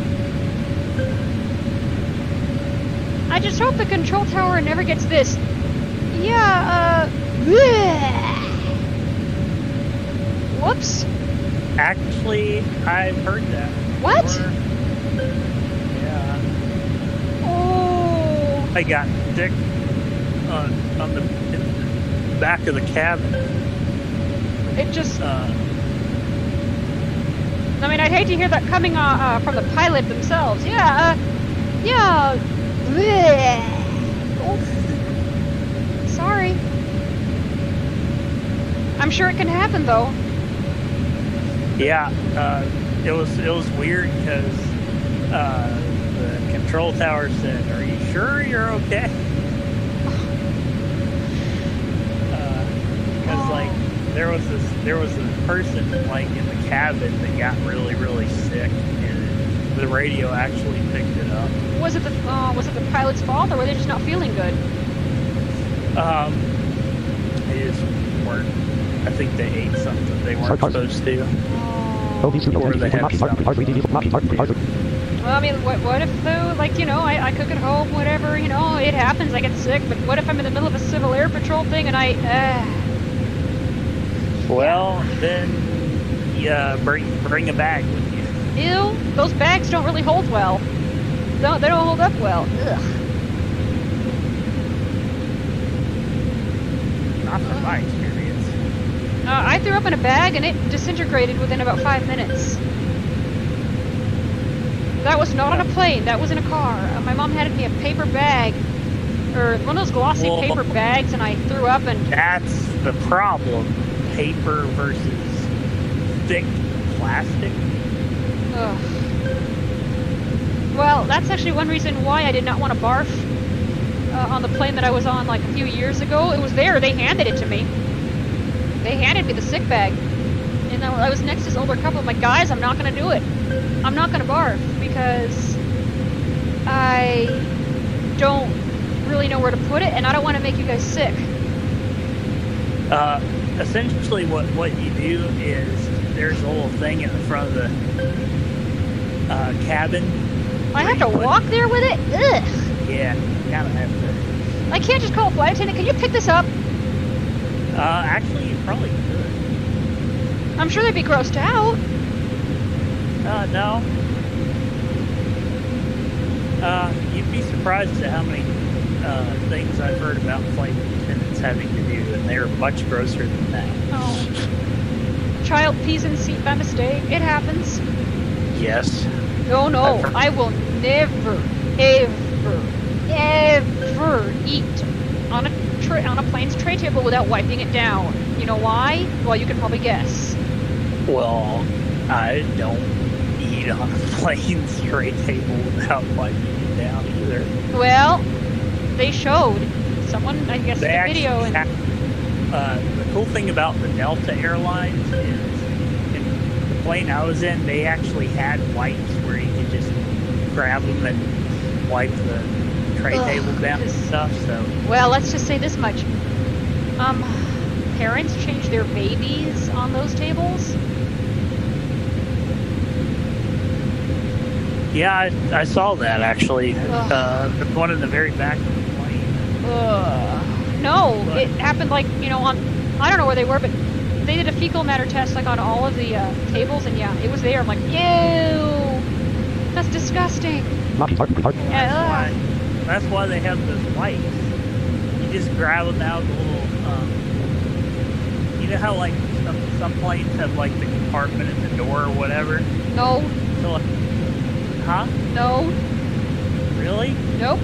I just hope the control tower never gets this. Yeah, uh... bleh. Whoops.
Actually, I've heard that.
What?
before. Yeah.
Oh.
I got sick on, on the, in the back of the cabin.
It just...
Uh,
I mean, I'd hate to hear that coming uh, uh, from the pilot themselves. Yeah, uh... Yeah... bleh. Oh. Sorry. I'm sure it can happen, though.
yeah, uh, it was it was weird because uh, the control tower said, "Are you sure you're okay?" Because uh, like there was this there was a person like in the cabin that got really really sick, and the radio actually picked it up.
Was it the uh, was it the pilot's fault, or were they just not feeling good?
Um, they just weren't. I think they ate something they weren't supposed to.
O V Studio
Or they have some.
Well, I mean, what what if though, like, you know, I, I cook at home, whatever, you know, it happens, I get sick, but what if I'm in the middle of a Civil Air Patrol thing and I, uh...
Well, then, yeah, bring bring a bag with you.
Ew, those bags don't really hold well. No, they don't hold up well. Ugh.
Not from my experience.
Uh, I threw up in a bag and it disintegrated within about five minutes. That was not on a plane, that was in a car. Uh, my mom handed me a paper bag, or one of those glossy
Well,
paper bags, and I threw up and...
That's the problem. Paper versus thick plastic.
Ugh. Well, that's actually one reason why I did not want to barf uh, on the plane that I was on like a few years ago. It was there, they handed it to me. They handed me the sick bag. And I was next to this older couple. I'm like, guys, I'm not going to do it. I'm not going to barf because I don't really know where to put it and I don't want to make you guys sick.
Uh, essentially what, what you do is there's a little thing in the front of the uh, cabin.
I have to
put,
walk there with it? Ugh.
Yeah, you kind of have to.
I can't just call a flight attendant. Can you pick this up?
Uh, actually, you probably could.
I'm sure they'd be grossed out.
Uh, no. Uh, you'd be surprised at how many uh, things I've heard about flight attendants having to do, and they're much grosser than that.
Oh. Child pees in seat by mistake. It happens.
Yes.
No, no. I will never, ever, ever eat on a tra on a plane's tray table without wiping it down. You know why? Well, you can probably guess.
Well, I don't eat on a plane's tray table without wiping it down either.
Well, they showed. Someone, I guess,
They
in the
actually
video. And
have, uh, the cool thing about the Delta Airlines is in the plane I was in, they actually had wipes where you could just grab them and wipe the tray
Ugh,
table down and stuff. So,
well, let's just say this much. Um, parents change their babies on those tables.
yeah, I, I saw that actually.
Ugh.
Uh, the one in the very back of the plane.
Ugh. No,
But-
it happened like, you know, on, I don't know where they were, but they did a fecal matter test like on all of the uh, tables, and yeah, it was there. I'm like, ew, that's disgusting.
Lobby, heart, heart.
That's
Yeah,
why. That's why they have those wipes. You just grab them out of the little. Um, you know how like some some planes have like the compartment in the door or whatever.
No,
So, like, huh?
no,
Really?
nope.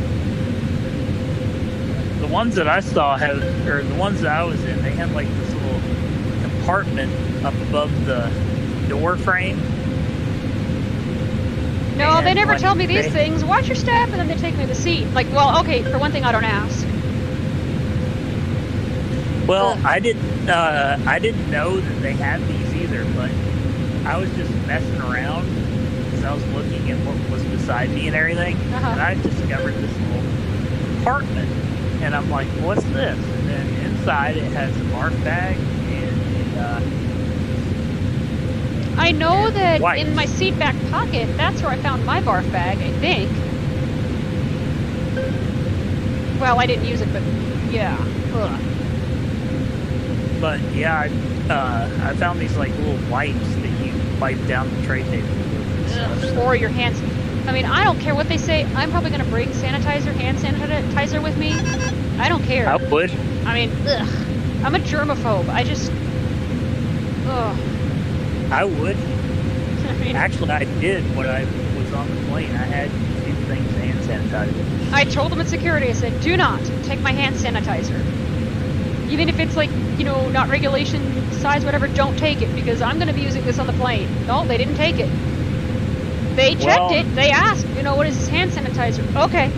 The ones that I saw had, or the ones that I was in, they had like this little compartment up above the door frame.
No, they
And,
never
like,
tell me these
they-
things. Watch your step, and then they take me to the seat. Like, well, okay, for one thing, I don't ask.
Well,
Ugh.
I didn't. Uh, I didn't know that they had these either, but I was just messing around because I was looking at what was beside me and everything,
Uh-huh.
and I discovered this little compartment, and I'm like, "What's this?" And then inside it has a barf bag and uh,
I know
and
that
wipes.
in my seat back pocket, that's where I found my barf bag, I think. Well, I didn't use it, but yeah. Ugh.
But yeah, I, uh, I found these like little wipes that you wipe down the tray table with. and stuff.
Or your hands. I mean, I don't care what they say. I'm probably going to bring sanitizer, hand sanitizer with me. I don't care.
I would.
I mean, ugh. I'm a germaphobe. I just. Ugh.
I would.
I mean,
Actually, I did when I was on the plane. I had two things of hand sanitizer.
I told them at security, I said, do not take my hand sanitizer. Even if it's like, you know, not regulation size, whatever, don't take it because I'm going to be using this on the plane. No, they didn't take it. They checked
Well-
it. They asked, you know, what is this hand sanitizer? Okay.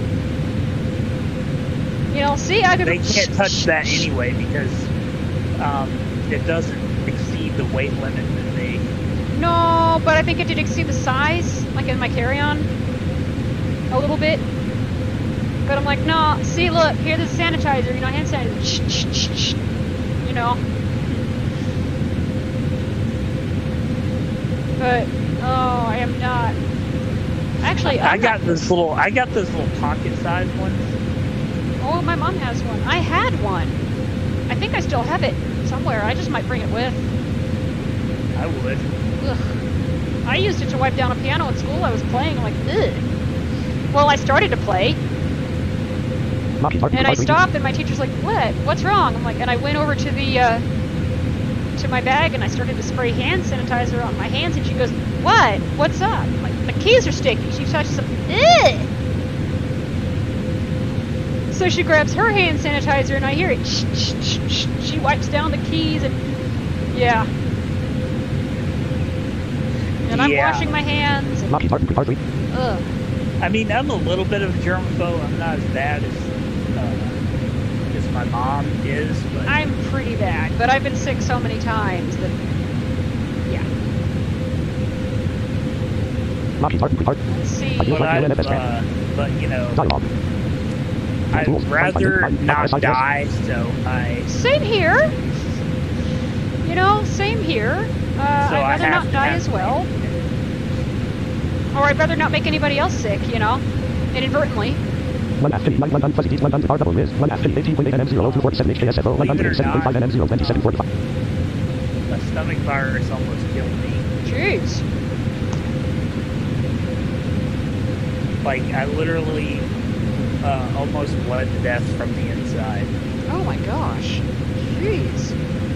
You know, see, I could.
They can't touch that anyway because um, it doesn't exceed the weight limit that they.
No, but I think it did exceed the size, like in my carry-on, a little bit. But I'm like, no, see, look, here's the sanitizer, you know, hand sanitizer, shh, shh, shh, shh, you know. But, oh, I am not. Actually,
I
I'm
got
not-
this little. I got this little pocket-sized one.
Oh, my mom has one. I had one. I think I still have it somewhere. I just might bring it with.
I would.
Ugh. I used it to wipe down a piano at school. I was playing, like, ugh. Well, I started to play, and I stopped, and my teacher's like, what? What's wrong? I'm like, and I went over to the, uh, to my bag, and I started to spray hand sanitizer on my hands, and she goes, what? What's up? I'm like, the keys are sticky. She touches them, ugh. So she grabs her hand sanitizer, and I hear it, shh, shh, shh, shh. She wipes down the keys, and, yeah. And I'm
Yeah.
washing my hands, and, ugh.
I mean, I'm a little bit of a germaphobe. I'm not as bad as uh, as my mom is, but
I'm pretty bad, but I've been sick so many times that, yeah. Let's see.
but, I, uh, but you know, I'd rather not die. So I
Same here. You know, same here. Uh,
So I
I'd rather
have
not
to
die
have
as well. Or I'd rather not make anybody else sick, you know, inadvertently.
One half one one one fuzzy one one R double is one half eighteen point eight N M zero two four seven H K S F O one hundred seven point five N M zero twenty seven forty five.
a stomach virus almost killed me.
Jeez.
Like I literally uh, almost bled to death from the inside.
Oh my gosh. Jeez.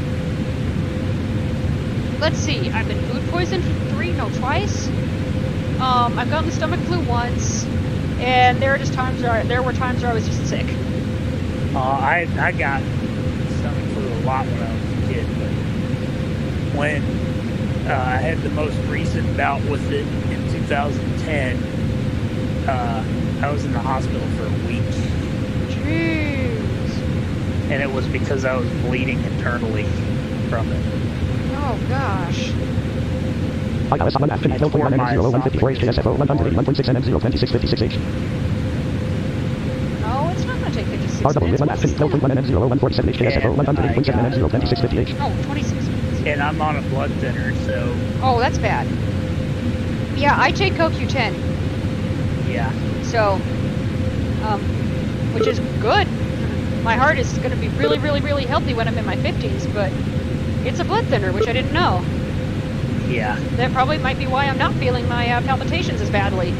Let's see. I've been food poisoned three, no, twice. Um, I've gotten the stomach flu once, and there are just times where I, there were times where I was just sick.
Uh, I I got stomach flu a lot when I was a kid, but when uh, I had the most recent bout with it in two thousand ten, uh, I was in the hospital for a week,
Jeez.
and it was because I was bleeding internally from it.
Oh gosh.
I got a one half twelve point one N M zero one fifty four H K S F O one hundred eighty-one point six N M zero twenty-six fifty-six H.
No, it's not going to take fifty-six
R double is
minutes.
one half twelve point one N M zero one forty-seven H K S F O one hundred eighty point seven N M zero twenty-six fifty H.
Oh, twenty-six minutes.
And I'm on a blood thinner, so
Oh, that's bad. Yeah, I take Co Q ten,
yeah.
so, um, which is good. My heart is going to be really, really, really healthy when I'm in my fifties, but it's a blood thinner, which I didn't know.
Yeah.
That probably might be why I'm not feeling my uh, palpitations as badly.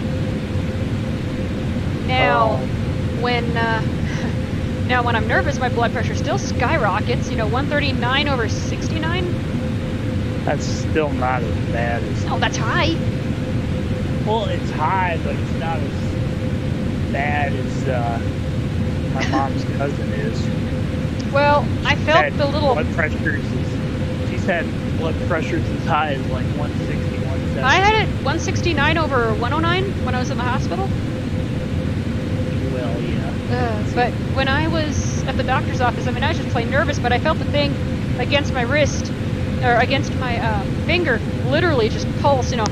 Now,
Oh.
when uh, now when I'm nervous, my blood pressure still skyrockets. You know, one thirty-nine over sixty-nine.
That's still not as bad as.
Oh, that's high.
Well, it's high, but it's not as bad as uh, my mom's cousin is.
Well, I felt
Had
the little.
blood pressures. Is, she's had blood pressures as high as like one sixty, one seventy.
I had it one sixty-nine over one oh nine when I was in the hospital.
Well, yeah.
Uh, but when I was at the doctor's office, I mean, I was just plain nervous, but I felt the thing against my wrist, or against my uh, finger, literally just pulse, you know.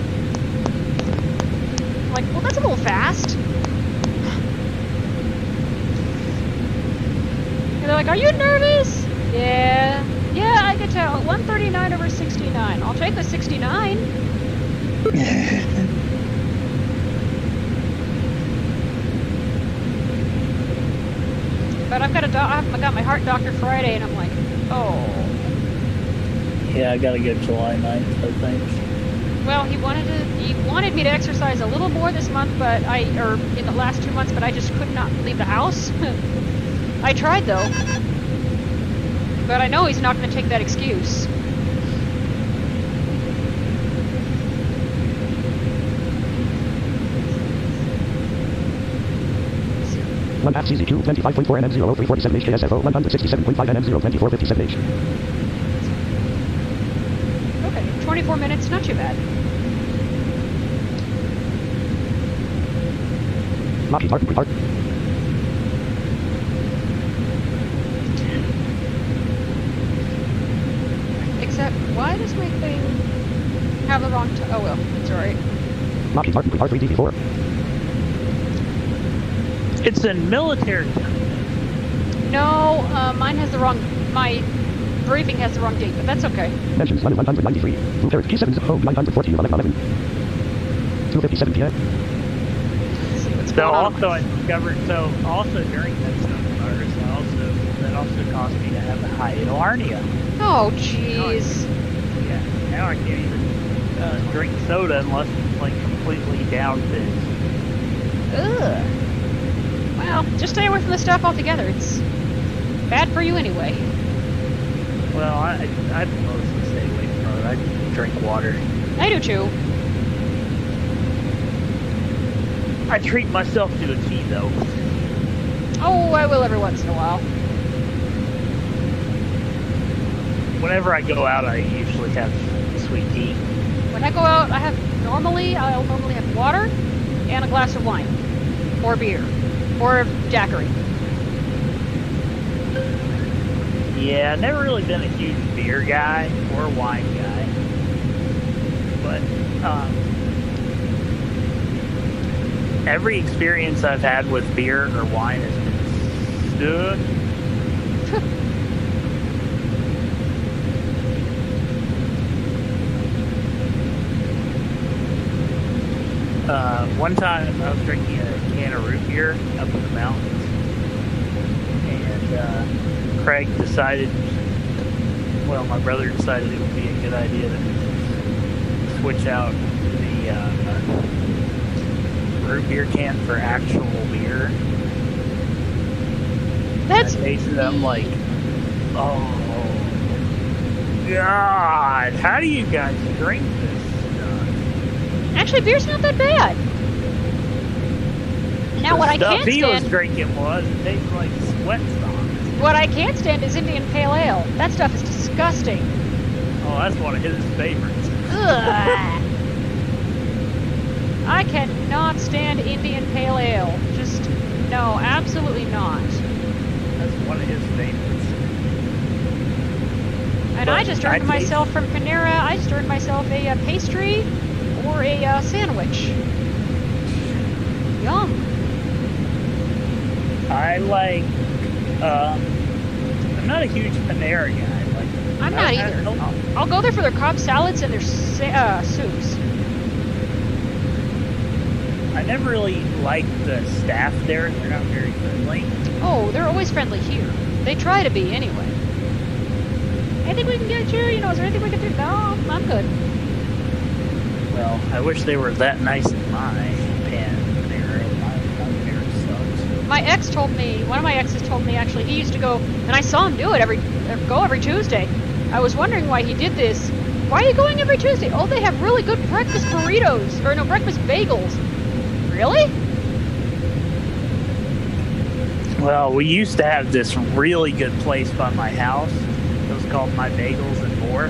I'm like, well, that's a little fast. And they're like, are you nervous? thirty-nine over sixty-nine. I'll take the sixty-nine. But I've got a do I've got my heart doctor Friday, and I'm like, oh.
Yeah, I gotta go July ninth, I think.
Well, he wanted to. He wanted me to exercise a little more this month, but I, or in the last two months, but I just could not leave the house. I tried though, but I know he's not going to take that excuse.
One half C Z Q, twenty-five point four N M zero three forty-seven H K S F O, one hundred sixty-seven point five N M zero twenty-four fifty-seven H.
Okay, twenty-four minutes, not too bad.
Lockheed Martin, Hart.
Except, why does my thing have the wrong t- oh well, it's alright.
Lockheed Martin, R three D V four.
It's in military.
No, uh, mine has the wrong, my briefing has the wrong date, but that's okay.
Mentions one hundred ninety-three. Blue Carrot Q seven, home nine hundred fourteen, eleven eleven. two fifty-seven P M.
Let's see what's
So
going on.
also I discovered, so also during that virus, I also, that also caused me to have a hiatal hernia.
Oh, jeez.
Yeah, now I can't even uh, drink soda unless it's like completely down this.
Ugh. Well, just stay away from the stuff altogether. It's bad for you anyway.
Well, I, I mostly stay away from it. I drink water.
I do too.
I treat myself to a tea though.
Oh, I will every once in a while.
Whenever I go out, I usually have sweet tea.
When I go out, I have normally, I'll normally have water and a glass of wine. Or beer. Or daiquiri.
Yeah, I've never really been a huge beer guy or wine guy. But, um, every experience I've had with beer or wine has been good. Uh, one time I was drinking a can of root beer up in the mountains, and uh, Craig decided, well, my brother decided it would be a good idea to switch out the uh, root beer can for actual beer.
That's...
I tasted it, I'm like, oh, God, how do you guys drink this?
Actually, beer's not that bad. Now, what I
The
can't
stuff he was
stand,
drinking was, it tastes like sweat socks.
what I can't stand is Indian Pale Ale. That stuff is disgusting.
Oh, that's one of his favorites.
Ugh. I cannot stand Indian Pale Ale. Just, no, absolutely not.
That's one of his favorites.
And
But
I just
I
earned
taste-
myself from Panera, I just earned myself a, uh pastry or a uh, sandwich. Yum.
I like, um, I'm not a huge Panera guy. Like,
I'm
I-
not
I
either.
don't-
I'll, I'll go there for their Cobb salads and their sa uh, soups.
I never really liked the staff there. They're not very friendly.
Oh, they're always friendly here. They try to be, anyway. Anything we can get you? You know, is there anything we can do? No, I'm good.
Well, I wish they were that nice in my pan. Panera. My, my Panera sucks.
My ex told me, one of my exes told me actually, he used to go, and I saw him do it every, uh, go every Tuesday. I was wondering why he did this. Why are you going every Tuesday? Oh, they have really good breakfast burritos, or no, breakfast bagels. Really?
Well, we used to have this really good place by my house. It was called My Bagels and More.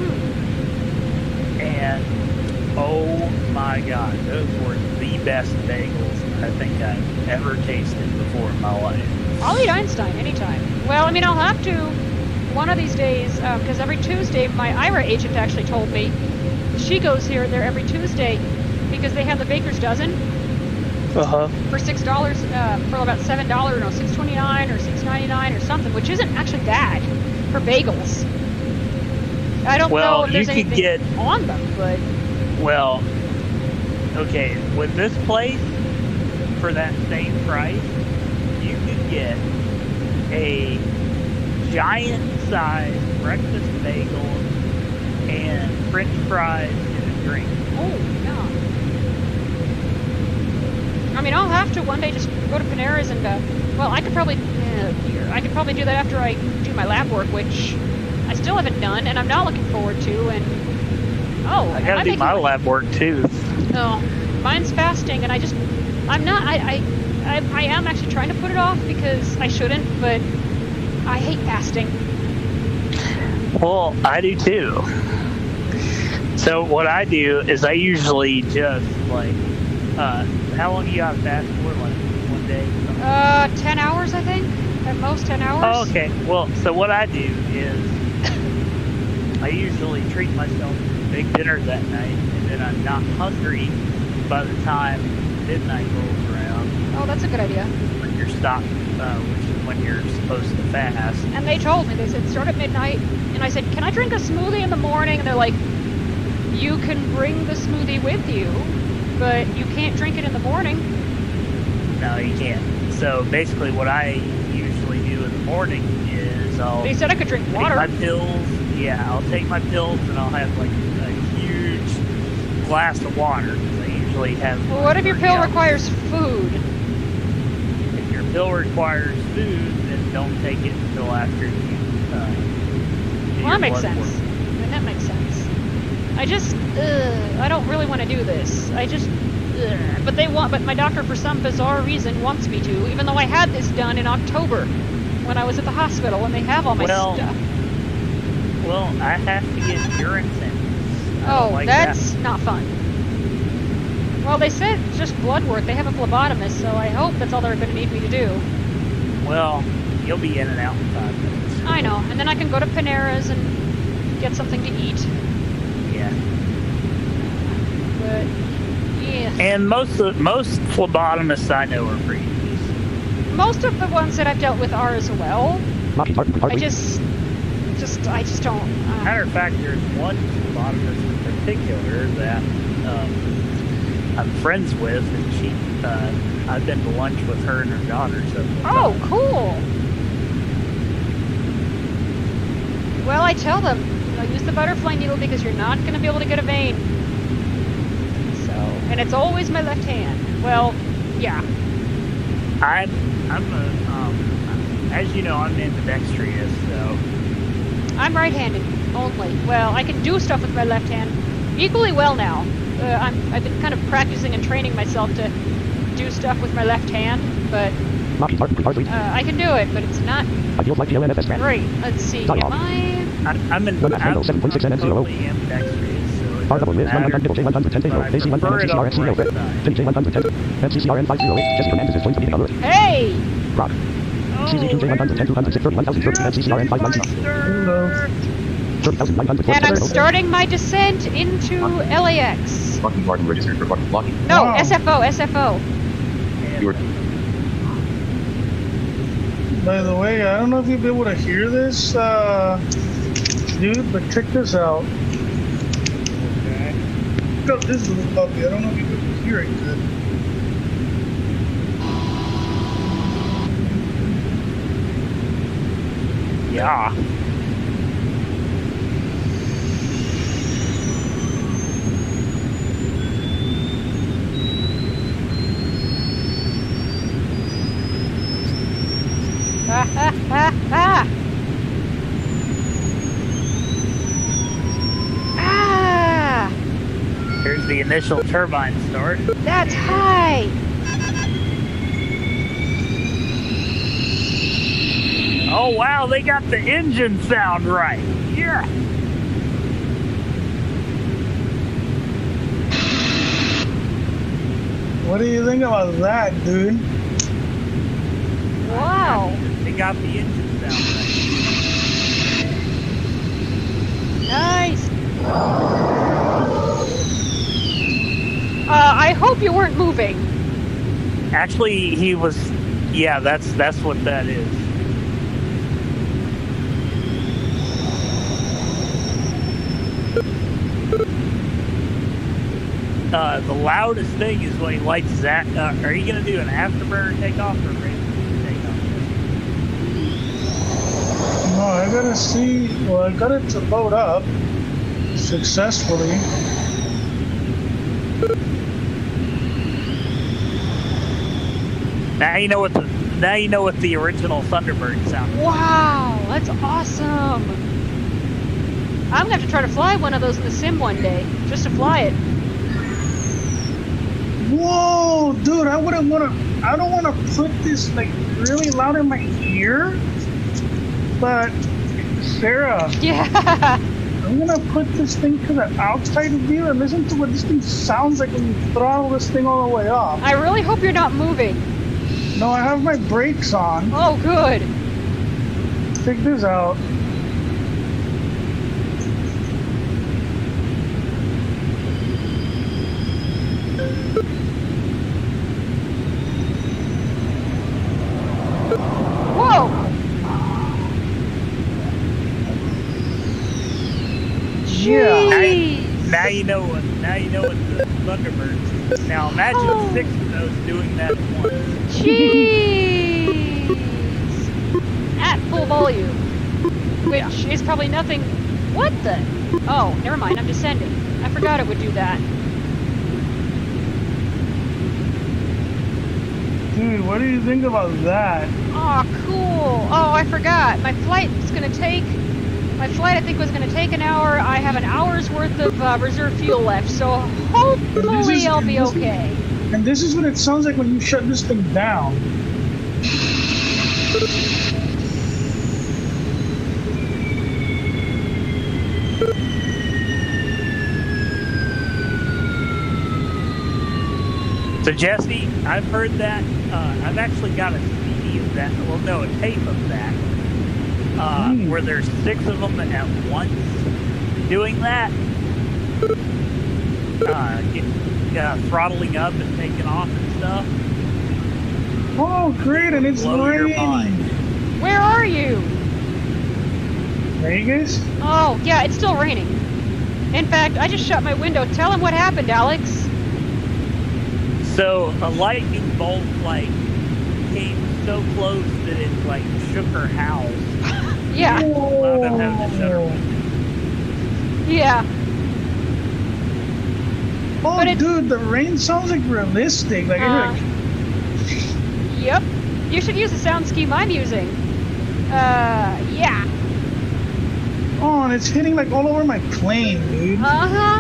Mm.
And oh my God, those were the best bagels I think I've ever tasted before in my life.
I'll eat Einstein anytime. Well, I mean, I'll have to one of these days, because um, every Tuesday, my I R A agent actually told me, she goes here there every Tuesday because they have the Baker's Dozen
Uh-huh.
for six dollars, uh, for about seven dollars, no, six twenty-nine or six ninety-nine or something, which isn't actually bad for bagels. I don't
Well,
know if there's
you could
anything
get-
on them, but
Well, okay, with this place, for that same price, you could get a giant-sized breakfast bagel and French fries and a drink.
oh yeah. I mean, I'll have to one day just go to Panera's and uh, well, I could probably uh, here, I could probably do that after I do my lab work, which I still haven't done, and I'm not looking forward to. And oh,
I
am
gotta do
making
my lab work too.
No, mine's fasting, and I just, I'm not, I, I, I, I am actually trying to put it off because I shouldn't, but I hate fasting.
Well, I do too. So what I do is I usually just like, uh, how long you got fast for? Like one day? Something?
Uh, ten hours, I think. At most ten hours.
Oh, okay. Well, so what I do is I usually treat myself to a big dinner that night, and then I'm not hungry by the time midnight rolls around
Oh, that's a good idea.
when you're stopped, uh, which is when you're supposed to fast.
And they told me, they said start at midnight, and I said, can I drink a smoothie in the morning? And they're like, you can bring the smoothie with you, but you can't drink it in the morning.
No, you can't. So basically, what I usually do in the morning is I'll
They said I could drink
take
water.
my pills. Yeah, I'll take my pills and I'll have like a huge glass of water. 'Cause I usually have.
Well,
like,
what if your
thirty
pill
ounces.
requires food?
If your pill requires food, then don't take it until after you. Uh, do
Well,
your
that makes
blood
sense.
work.
And that makes sense. I just, ugh, I don't really want to do this. I just, ugh. But they want, but my doctor for some bizarre reason wants me to, even though I had this done in October when I was at the hospital and they have all my
Well,
stuff.
Well, I have to get urine samples. I
Oh,
don't like
that's
that.
not fun. Well, they said just blood work. They have a phlebotomist, so I hope that's all they're going to need me to do.
Well, you'll be in and out in five minutes.
I know, and then I can go to Panera's and get something to eat.
Yeah.
But yeah,
And most of, most phlebotomists I know are pretty decent.
most of the ones that I've dealt with are as well.
Marking part, part
I
week.
just, just, I just don't. Uh,
Matter of fact, there's one phlebotomist in particular that um, I'm friends with, and she, uh, I've been to lunch with her and her daughter. So.
oh, cool. Well, I tell them, you know, use the butterfly needle because you're not going to be able to get a vein. So, and it's always my left hand. Well, yeah.
I'm, I'm a, um, as you know, I'm ambidextrous, so.
I'm right-handed only. Well, I can do stuff with my left hand equally well now. Uh, I'm, I've been kind of practicing and training myself to do stuff with my left hand, but
Marking part, part week.
uh, I can do it, but it's not
Ideals like G L N F S brand.
great. Let's see. Am
Dialogue.
I?
I'm, I'm in.
Good
I'm,
handle, seven point six
I'm
N M zero.
totally ambidextrous, so it
R double
doesn't
Liz one
matter.
hundred, J one hundred ten,
But I
AC one
prefer
M
it
C C R
on
X
the
zero,
right side.
Fin J one hundred ten, M C C R N five zero eight, Jesse Fernandez is joint alert.
Hey!
Rock. C Z two J one hundred ten, two hundred six, thirty-one thousand, M C C R N five one zero, thirty thousand nine hundred
And I'm
four.
starting my descent into L A X.
Fucking Martin registered for fucking blocking.
No,
Wow.
S F O, S F O.
You were
By the way, I don't know if you'll be able to hear this, uh, dude, but check this out.
Okay.
No, this is a little puppy. I don't know if you'll be able to hear it good.
Yeah.
Ha ha ha ha! Ah!
Here's the initial turbine start.
That's high!
Oh wow, they got the engine sound right. Yeah.
What do you think about that, dude?
Wow!
They got the engine sound right.
Nice! Uh, I hope you weren't moving.
Actually, he was. Yeah, that's that's what that is. uh, the loudest thing is when he lights his at, uh, are you going to do an afterburner takeoff or regular takeoff?
No, I gotta see. Well, I got it to load up successfully.
Now you know what the now you know what the original Thunderbird sounded.
Wow, that's awesome. I'm gonna have to try to fly one of those in the sim one day, just to fly it.
Whoa, dude! I wouldn't want to. I don't want to put this like really loud in my ear. But Sarah,
Yeah.
I'm gonna put this thing to the outside of you and listen to what this thing sounds like when you throttle this thing all the way off.
I really hope you're not moving.
No, I have my brakes on.
Oh, good.
Check this out.
Whoa.
Yeah.
Jeez.
Now you know what now you know what the Thunderbirds. Now imagine
Oh.
six of those doing that at once.
Jeez. At full volume. Which is probably nothing. What the? Oh, never mind. I'm descending. I forgot it would do that.
Dude, what do you think about that?
Oh, cool. Oh, I forgot. My flight is going to take... My flight, I think, was going to take an hour. I have an hour's worth of uh, reserve fuel left, so hopefully
is-
I'll be
this is-
okay.
And this is what it sounds like when you shut this thing down.
So Jesse, I've heard that. Uh, I've actually got a C D of that. Well, no, a tape of that, uh,
Hmm.
where there's six of them at once doing that, uh, get, uh, throttling up and taking off and stuff.
Oh, great, and it's
Blow your
raining.
mind.
Where are you?
Vegas?
Oh, yeah, it's still raining. In fact, I just shut my window. Tell him what happened, Alex.
So a lightning bolt like came so close that it like shook her house.
Yeah,
Allowed them to have to shut her window.
yeah.
Oh,
But it-
dude, the rain sounds like realistic. Like, it's
Uh,
like
Yep. You should use the sound scheme I'm using. Uh, yeah.
oh, and it's hitting like all over my plane, dude.
Uh-huh.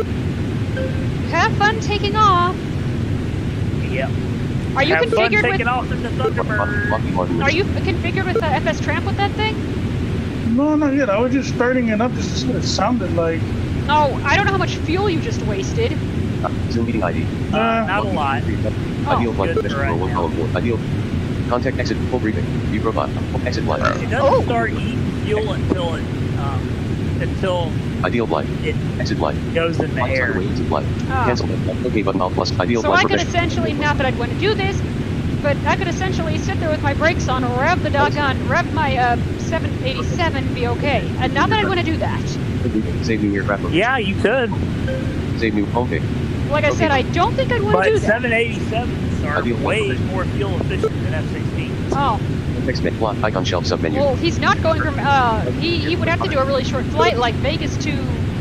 Have fun taking off.
Yep.
Are you
Have fun
configured
taking
with...
off in the Thunderbird.
Lockheed Martin.
Are you configured with the F S Tramp with that thing?
No, not yet. I was just starting it up just to see what it sounded like.
Oh, I don't know how much fuel you just wasted.
Uh, Zoom meeting I D.
Uh,
Uh,
not a lot.
Ideal flight
good
permission
for right
for one
now.
column four. Ideal. Contact exit. Full briefing. View profile. Exit flight.
It doesn't
Oh.
start eating fuel until it um, until
Ideal flight.
it
Exit flight.
goes in the
Flight is
air.
underway. Exit flight.
Ah.
Cancel. OK button alt plus. Ideal
So
flight
I could
permission.
essentially, not that I'd want to do this, but I could essentially sit there with my brakes on, rev the doggone, rev my uh, seven eighty-seven, be okay. And not that I'd want to do that.
Save new aircraft. location.
Yeah, you could,
Save new home page.
Like I said, I don't think I'd want to do
but
that.
seven eighty-sevens are
Ideal
way
flight.
more fuel efficient than F sixteens.
Oh,
Text menu. Block icon shelf submenu.
well, he's not going from, uh, he, he would have to do a really short flight like Vegas to,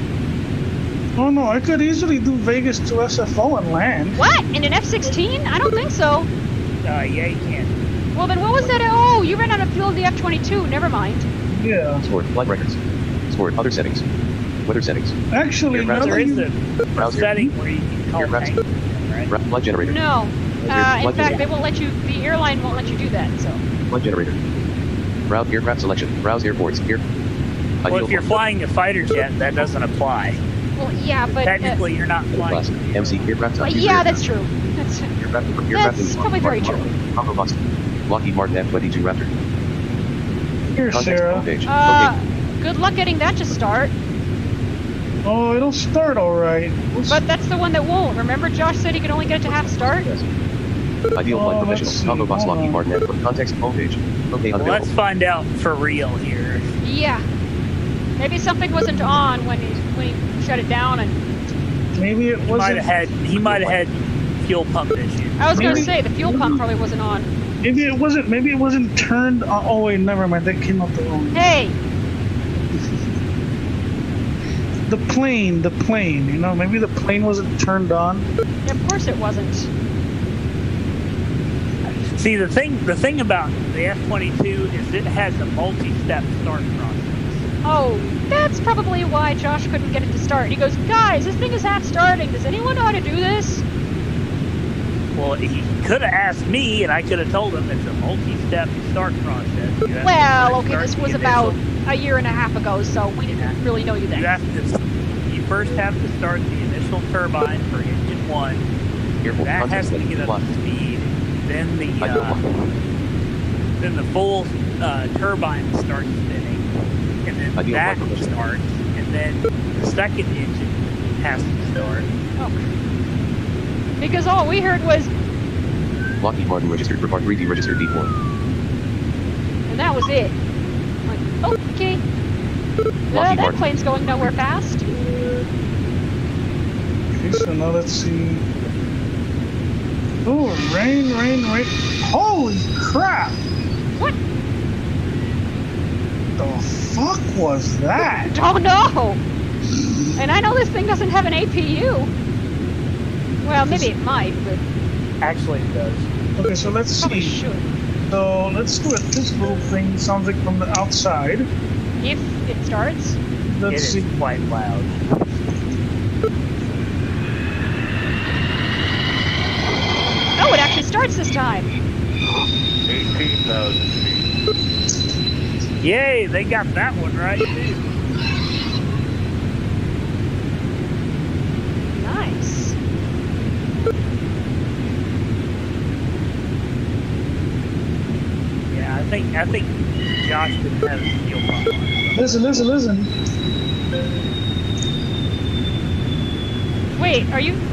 oh no, I could easily do Vegas to S F O and land.
what? In an F sixteen? I don't think so.
Uh, yeah, you can.
Well, then what was that? Oh, you ran out of fuel in the F twenty-two. Never mind.
Yeah.
Stored flight records. Stored other settings. Weather settings.
Actually,
Your
now
browser
that
There is
you,
a, a
Browser.
setting where you can call
Your browser.
tank, right?
Ra- Flight generator.
No. Uh, in
Flight
fact, they
generator.
won't let you, the airline won't let you do that, so.
Flight generator. Browse aircraft selection. Browse airports. Air.
Well,
Ideal
if you're flying a fighter jet, that doesn't apply.
Well, yeah, but. Uh,
Technically, you're not flying.
class. M C aircraft.
well,
type, user
yeah,
aircraft.
that's true. That's
Aircraft, aircraft
That's
in
probably very
Lockheed Martin. Combo box. Lockheed Martin F twenty-two Raptor.
here,
Context
Sarah.
homepage.
Uh,
Okay.
good luck getting that to start.
Oh, it'll start all right. We'll
But that's the one that won't. Remember, Josh said he could only get it to half start?
Ideal
Oh,
flight
let's
professional.
see.
Combo box.
Hold
Lockheed
on.
Martin F. Context homepage. Okay,
Well,
unavailable.
let's find out for real here.
Yeah. Maybe something wasn't on when he when he shut it down and
Maybe it
He might
wasn't.
have had he might have had fuel pump issues.
I was going to
Maybe-
say the fuel pump probably wasn't on.
Maybe it wasn't. Maybe it wasn't turned. On, oh wait, never mind. That came up the wrong.
Hey,
The plane. The plane. You know, maybe the plane wasn't turned on.
of course it wasn't.
See, the thing the thing about the F twenty-two is it has a multi-step start process.
Oh, that's probably why Josh couldn't get it to start. He goes, guys, this thing is half starting. Does anyone know how to do this?
Well, he could have asked me, and I could have told him it's a multi-step start process. You have
Well,
to
okay,
start
this
the
was
initial-
about a year and a half ago, so we didn't really know you
You
then.
have to. You first have to start the initial turbine for engine one.
Careful.
That has
Context
to
menu.
get up
Block.
to speed. Then the
Ideal
uh,
block.
then the full uh, turbine starts spinning, and then
Ideal
that
block position.
starts, and then the second engine has to start.
Oh. Because all we heard was,
Lockheed Martin registered for Part three D registered D one.
and that was it. I'm like, okay. Uh,
Lockheed
that
Martin.
plane's going nowhere fast.
Okay, so now let's see. Oh, rain, rain, rain. Holy crap!
What?
The fuck was that?
Oh no! And I know this thing doesn't have an A P U. Well, maybe it might, but
Actually, it does.
Okay, so let's
probably
see.
should.
So let's see what this little thing sounds like from the outside.
If it starts.
It
Let's
is
see.
quite loud.
Oh, it actually starts this time.
eighteen thousand feet.
Yay! They got that one right too.
Nice.
Yeah, I think I think Josh didn't have a steel pump on it.
Listen, listen, listen.
Wait, are you?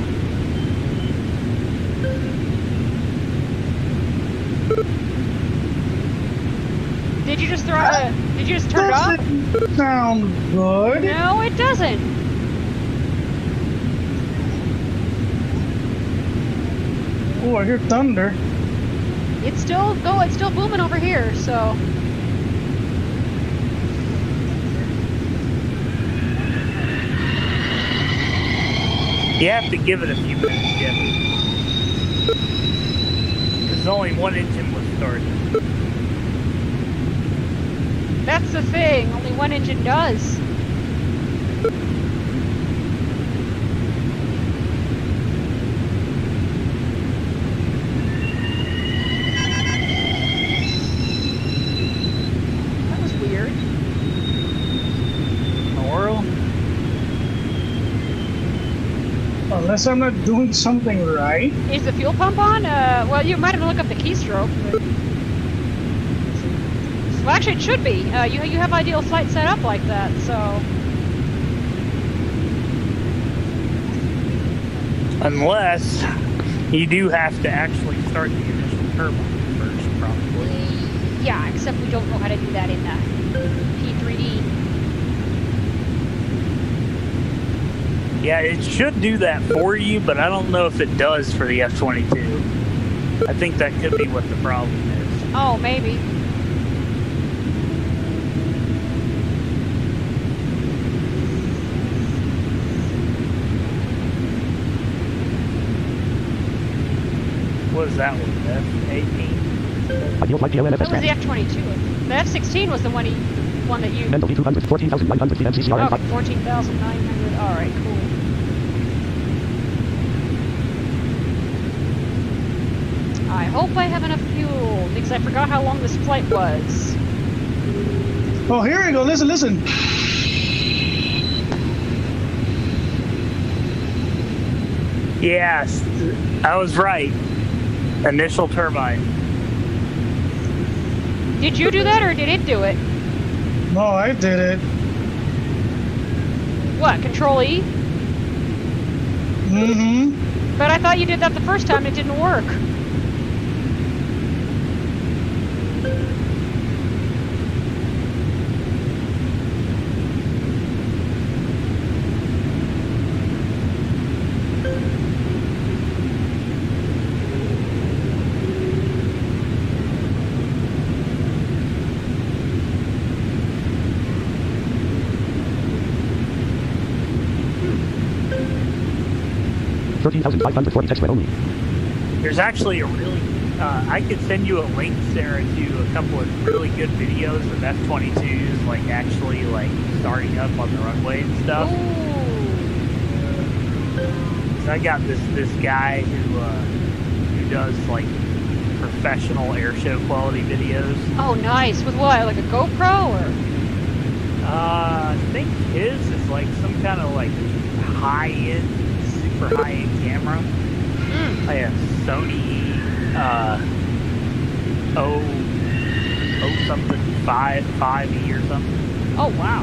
Did you just throw? Uh, did you just turn it off?
Doesn't sound good.
No, it doesn't.
Oh, I hear thunder.
It's still go. It's still booming over here. So
You have to give it a few minutes yet. Because only one engine was started.
that's the thing. Only one engine does. That was weird.
Oral?
Unless I'm not doing something right.
Is the fuel pump on? Uh, well, you might have to look up the keystroke. But... Well, actually, it should be. Uh, you you have ideal flight set up like that, so.
Unless you do have to actually start the initial turbine first, probably.
Yeah, except we don't know how to do that in uh, P three D.
Yeah, it should do that for you, but I don't know if it does for the F twenty-two. I think that could be what the problem is.
Oh, maybe.
What is that one? F eighteen?
Ideal flight G L N F S
What was the
brand.
F twenty-two? The F sixteen was the one he, one that you.
Mental V two hundred, fourteen thousand nine hundred feet M C C R M
Oh,
five.
fourteen thousand nine hundred. All right, cool. I hope I have enough fuel because I forgot how long this flight was.
Oh, here we go. Listen, listen.
Yes, I was right. Initial turbine.
Did you do that or did it do it?
No, I did it.
What? Control E?
Mm-hmm.
But I thought you did that the first time and it didn't work.
thirteen thousand five hundred forty text read only.
There's actually a really, uh, I could send you a link, Sarah, to a couple of really good videos of F twenty-twos, like actually like starting up on the runway and stuff. So I got this this guy who uh, who does like professional air show quality videos.
Oh, nice. With what? Like a GoPro or?
Uh, I think his is like some kind of like high-end, super high-end camera.
Mm.
Like a Sony, uh, oh, oh something, five, five E or something.
Oh, wow.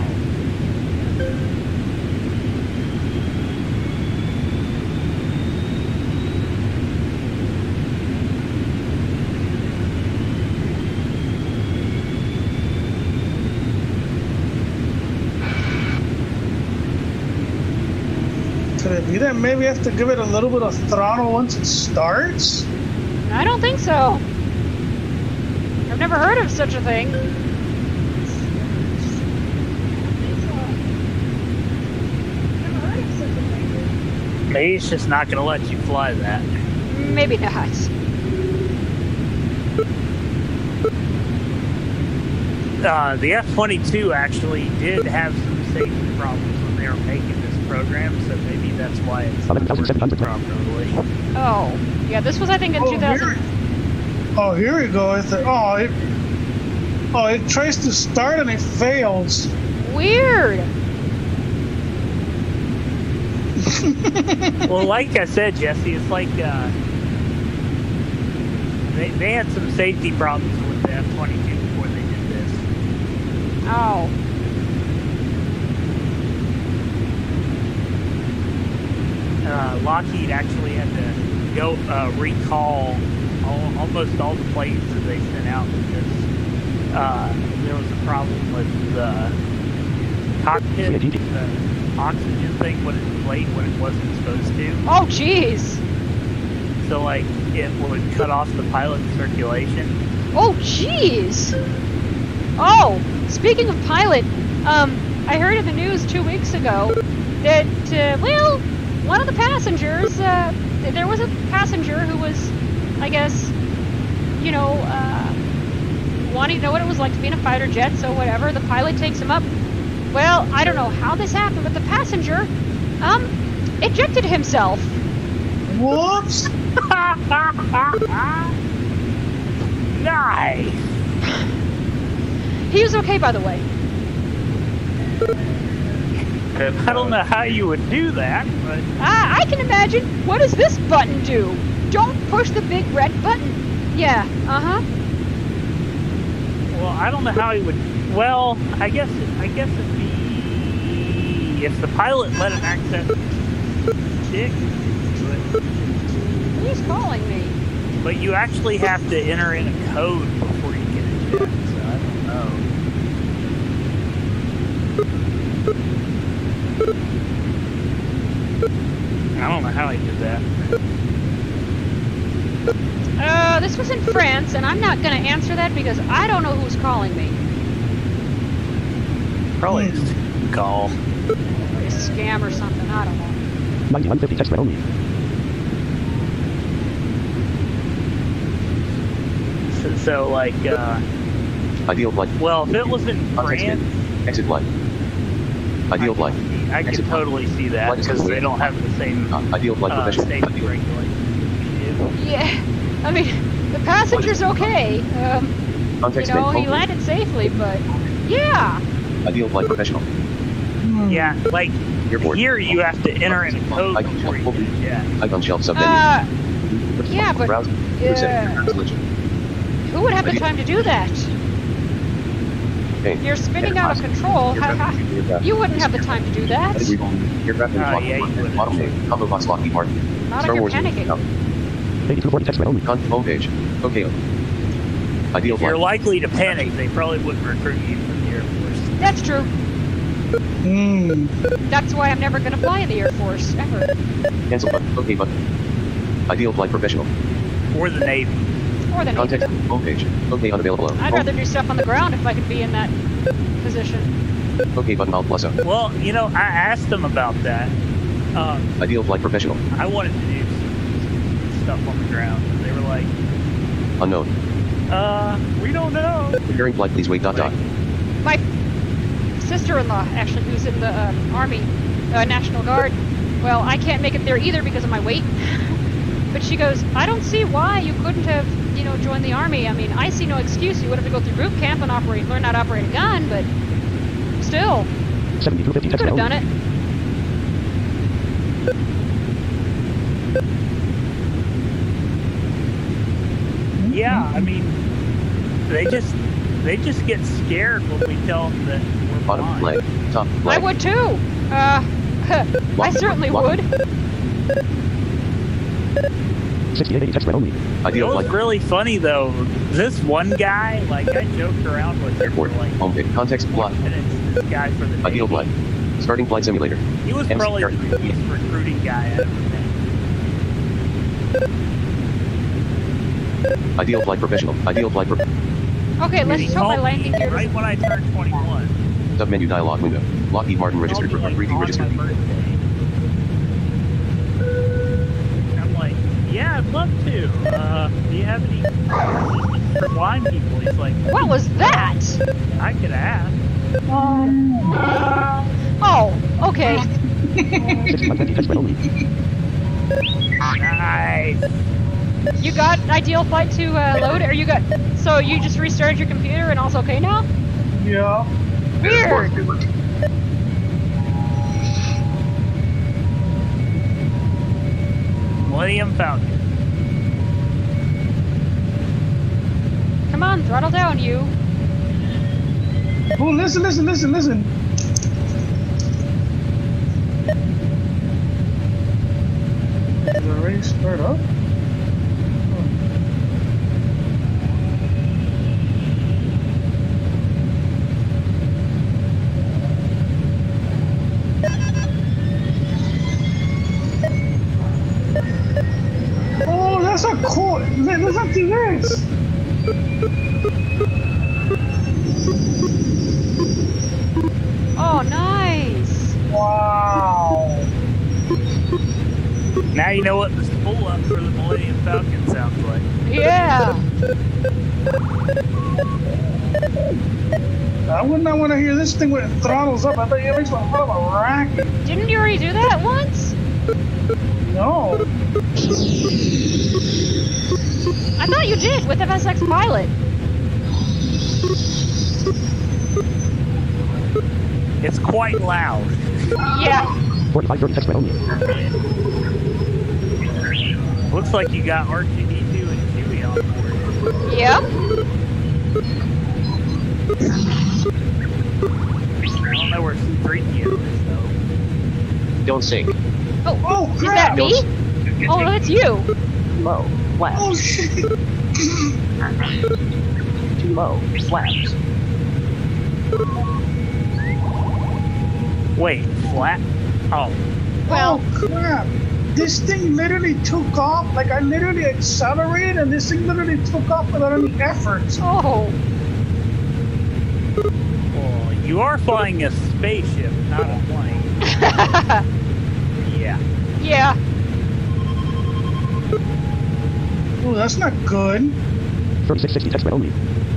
Could it be that maybe I have to give it a little bit of throttle once it starts?
I don't think so. I've never heard of such a thing.
Maybe it's just not going to let you fly that.
Maybe not.
Uh, the F twenty-two actually did have some safety problems when they were making this program, so maybe that's why it's not working properly.
Oh, yeah, this was, I think, in
Oh,
two thousand.
here, oh, here we go. It's like, oh, it, oh, it tries to start and it fails.
Weird.
Well, like I said, Jesse, it's like uh, they, they had some safety problems with the F twenty-two before they did this.
Oh.
Uh, Lockheed actually had to go uh, recall all, almost all the planes that they sent out because uh, there was a problem with the cockpit, the oxygen thing when it played when it wasn't supposed to.
Oh, jeez.
So, like, it would cut off the pilot's circulation.
Oh, jeez. Oh, speaking of pilot, um, I heard in the news two weeks ago that, uh, well, one of the passengers, uh, there was a passenger who was, I guess, you know, uh, wanting to know what it was like to be in a fighter jet, so whatever, the pilot takes him up. Well, I don't know how this happened, but the passenger, um, ejected himself.
Whoops!
Nice!
He was okay, by the way.
I don't know how you would do that, but...
Ah, I can imagine. What does this button do? Don't push the big red button. Yeah, uh-huh.
Well, I don't know how he would... Well, I guess I guess it'd be... If the pilot let him access the stick, but,
Who's calling me?
but you actually have to enter in a code before you can eject, so I don't know. I don't know how he did that.
Uh, this was in France, and I'm not gonna answer that because I don't know who's calling me.
Probably just a call.
Probably a scam or something, I don't know.
ninety-one fifty text read only.
So, so like, uh...
Ideal flight.
Well, if it was in
Context
France...
menu. Exit flight. Ideal
I
flight.
can see- I can
Exit
totally see that
Flight is
because they
complete.
don't have the same
Uh, ideal flight
uh,
professional.
safety
Ideal.
regulations that we do.
Yeah, I mean, the passenger's okay. Um, you
Context
know,
menu.
he landed safely, but yeah.
Ideal flight professional.
Yeah, like
Airport.
here you have to enter in a code
Icon
before you
shelf.
can eject.
Icon shelf submenu.
Uh, yeah, but
Browse.
yeah.
Selection.
who would have the time to do that?
Hey.
You're spinning out of control. How, how, you wouldn't have the time to do that.
Aircraft
Uh,
and
yeah, you wouldn't.
Model name. Combo box Lockheed Martin.
Not if
Star
you're
Wars.
panicking.
eighty-two forty text read only.
Con homepage. Okay. Ideal
If you're
flight.
likely to panic, they probably wouldn't recruit you for the Air Force.
That's true.
Hmm.
That's why I'm never gonna fly in the Air Force ever.
Cancel button. Okay button. Ideal flight professional.
Or the Navy.
Or the Navy.
Context homepage. Okay unavailable.
I'd rather do stuff on the ground if I could be in that position.
Okay button alt plus O.
Well, you know, I asked them about that, Um,
Ideal flight professional.
I wanted to do some stuff on the ground. They were like,
Unknown.
uh, we don't know.
Preparing flight, please wait. Dot dot.
My sister-in-law, actually, who's in the um, Army, uh, National Guard. Well, I can't make it there either because of my weight. But she goes, I don't see why you couldn't have, you know, joined the Army. I mean, I see no excuse. You would have to go through boot camp and operate, learn how to operate a gun, but still,
seventy-two fifty
you could have done it.
Yeah, I mean, they just they just get scared when we tell them that we're
Bottom
blind.
flag. Top
I
flag.
would too. Uh, I certainly
Lock.
would.
sixty-eight eighty text read only.
It
Ideal
was
flight.
really funny though. This one guy, like I joked around with him
Airport.
for like
Home pit. Context block.
minutes. This guy for the
Ideal
Navy.
flight. Starting flight simulator.
He was
M C
probably
R.
the biggest recruiting guy I ever met.
Ideal flight professional. Ideal flight pro.
Okay,
And
let's
he
just hope my
called
landing
me
gear
right
doesn't...
when I turned twenty-one.
Submenu dialog window. Lockheed Martin registered for
Called me,
briefing
like,
registered.
on my birthday. And I'm like, yeah, I'd love to. Uh, do you have any for blind people? He's like,
What was that?
I could ask.
Oh, okay.
sixty-one fifty text read only.
Nice.
You got Ideal Flight to uh, load, or you got... So you just restarted your computer and all's okay now?
Yeah.
Weird.
Millennium Falcon.
Come on, throttle down, you.
Oh, listen, listen, listen, listen. Did it already start up? Oh, that's a cool. Let's not do this.
Oh, nice.
Wow.
Now you know what the spool up for the Millennium Falcon sounds like.
Yeah.
I would not want to hear this thing when it throttles up. I thought it makes one hell of a racket.
Didn't you already do that once?
No.
I thought you did with F S X Pilot.
It's quite loud.
Yeah.
forty-five thirty text read only.
Looks like you got R two D two and Chewie on board.
Yep.
I don't know where C three P O is though.
Don't sink.
Oh,
Oh,
is that
crap.
me? Oh, no, that's you.
Low. Flaps.
Oh, shit.
Too low. Flaps.
Wait, flat? Oh.
Well,
Oh, crap. This thing literally took off. Like, I literally accelerated, and this thing literally took off without any effort.
oh.
Well, you are flying a spaceship, not a plane. Yeah.
Yeah.
Oh, that's not good.
thirty-six sixty text read only.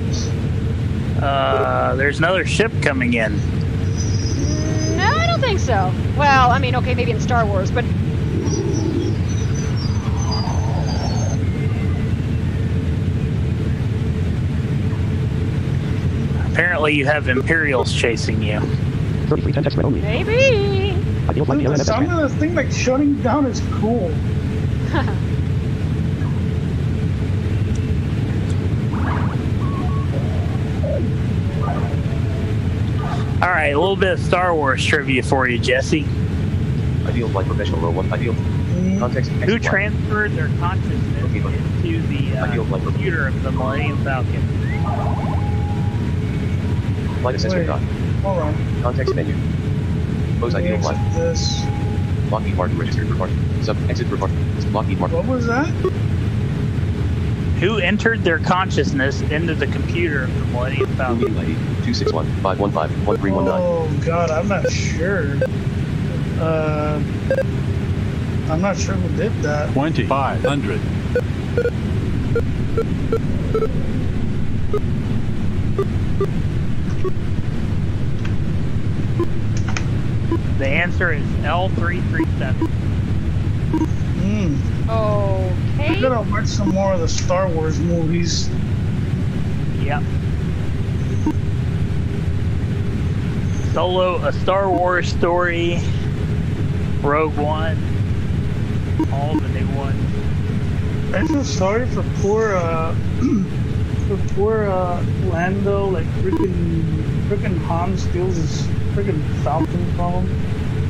Uh, there's another ship coming in.
No, I don't think so. Well, I mean, okay, maybe in Star Wars, but...
Apparently you have Imperials chasing you.
thirty-three ten text read only.
Maybe.
Ideal flight
The
L N F
sound of the thing, like, shutting down is cool.
All right, a little bit of Star Wars trivia for you, Jesse.
Ideal flight professional. Row one. Ideal. Context.
Who
exit flight.
transferred their consciousness
Okay, fine.
into the
Ideal
uh,
flight.
computer of the Millennium Falcon?
Flight assessment
Wait.
dot.
Hold on.
Context menu. Pose ideal
Exit
flight.
this.
Lockheed Martin registered for part. Sub exit for part. Lockheed Martin.
What was that?
Who entered their consciousness into the computer of the Millennium Falcon?
Meeting I D two six one five one five one three one nine.
Oh, God, I'm not sure. Uh, I'm not sure who did that.
twenty-five hundred.
The answer is L three three seven.
Hmm.
Okay.
I gotta watch some more of the Star Wars movies.
Yep. Solo, A Star Wars Story, Rogue One, all the new ones.
I feel sorry for poor, uh, for poor uh, Lando. Like freaking, freaking Han steals his freaking Falcon from him.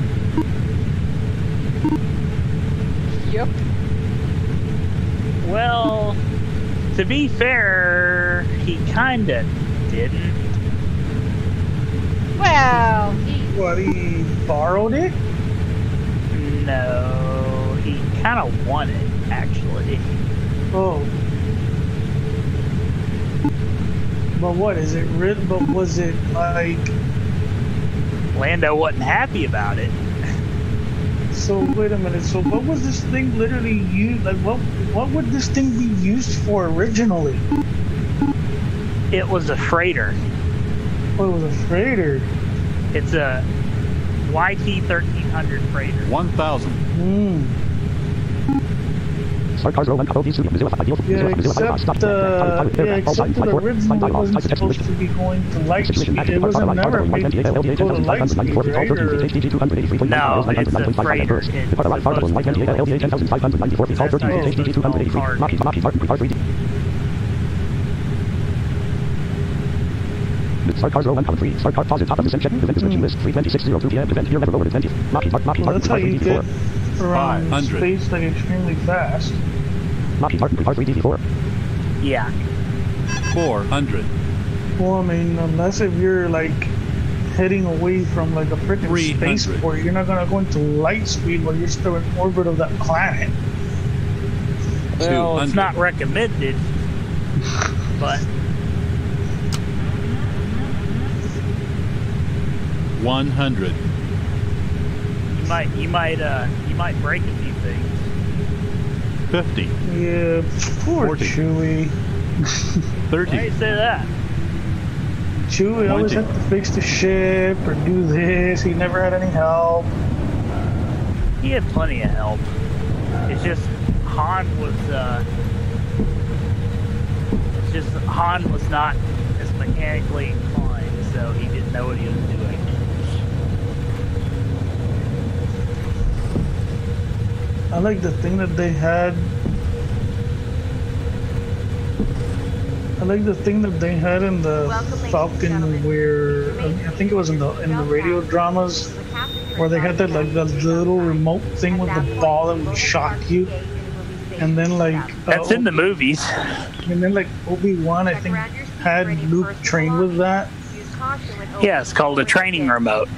Yep.
Well, to be fair, he kinda didn't.
Well, he...
What, he borrowed it?
No, he kinda won it, actually.
Oh. But what, is it real? But was it like...
Lando wasn't happy about it.
So, wait a minute, so what was this thing literally used, like what, what would this thing be used for originally?
It was a freighter.
Oh, it was a freighter.
It's a Y T thirteen hundred freighter.
one thousand.
Hmm.
Start cars row and copy zero zero five zero
Yeah,
zero zero five
except, uh, yeah, except that originally it wasn't supposed to be going to light speed. It wasn't never made to go to light speed, right? Or...
No, it's a freighter. It's supposed to
Start cars row and count three. Start car pause top of the section. Event description list three twenty-six oh two p m. Event here never lower than twenty. Moppy Martin Martin
Well, that's how you get
five
around
hundred.
space like extremely fast.
Moppy Martin R three D four.
Yeah.
four hundred.
Well, I mean, unless if you're like heading away from like a freaking spaceport, you're not gonna go into light speed while you're still in orbit of that planet.
Well, it's not recommended, but
one hundred.
you might, you might, uh, you might break a few things.
fifty.
Yeah, poor
forty.
Chewie.
thirty.
Why do you say that?
Chewie always had to fix the ship or do this. He never had any help.
He had plenty of help. It's just Han was, uh, it's just Han was not as mechanically inclined, so he didn't know what he was doing.
I like the thing that they had. I like the thing that they had in the Falcon, where I think it was in the in the radio dramas, where they had that like the little remote thing with the ball that would shock you, and then like
That's
uh,
in the movies.
And then like Obi-Wan, I think, had Luke train with that.
Yeah, it's called a training remote.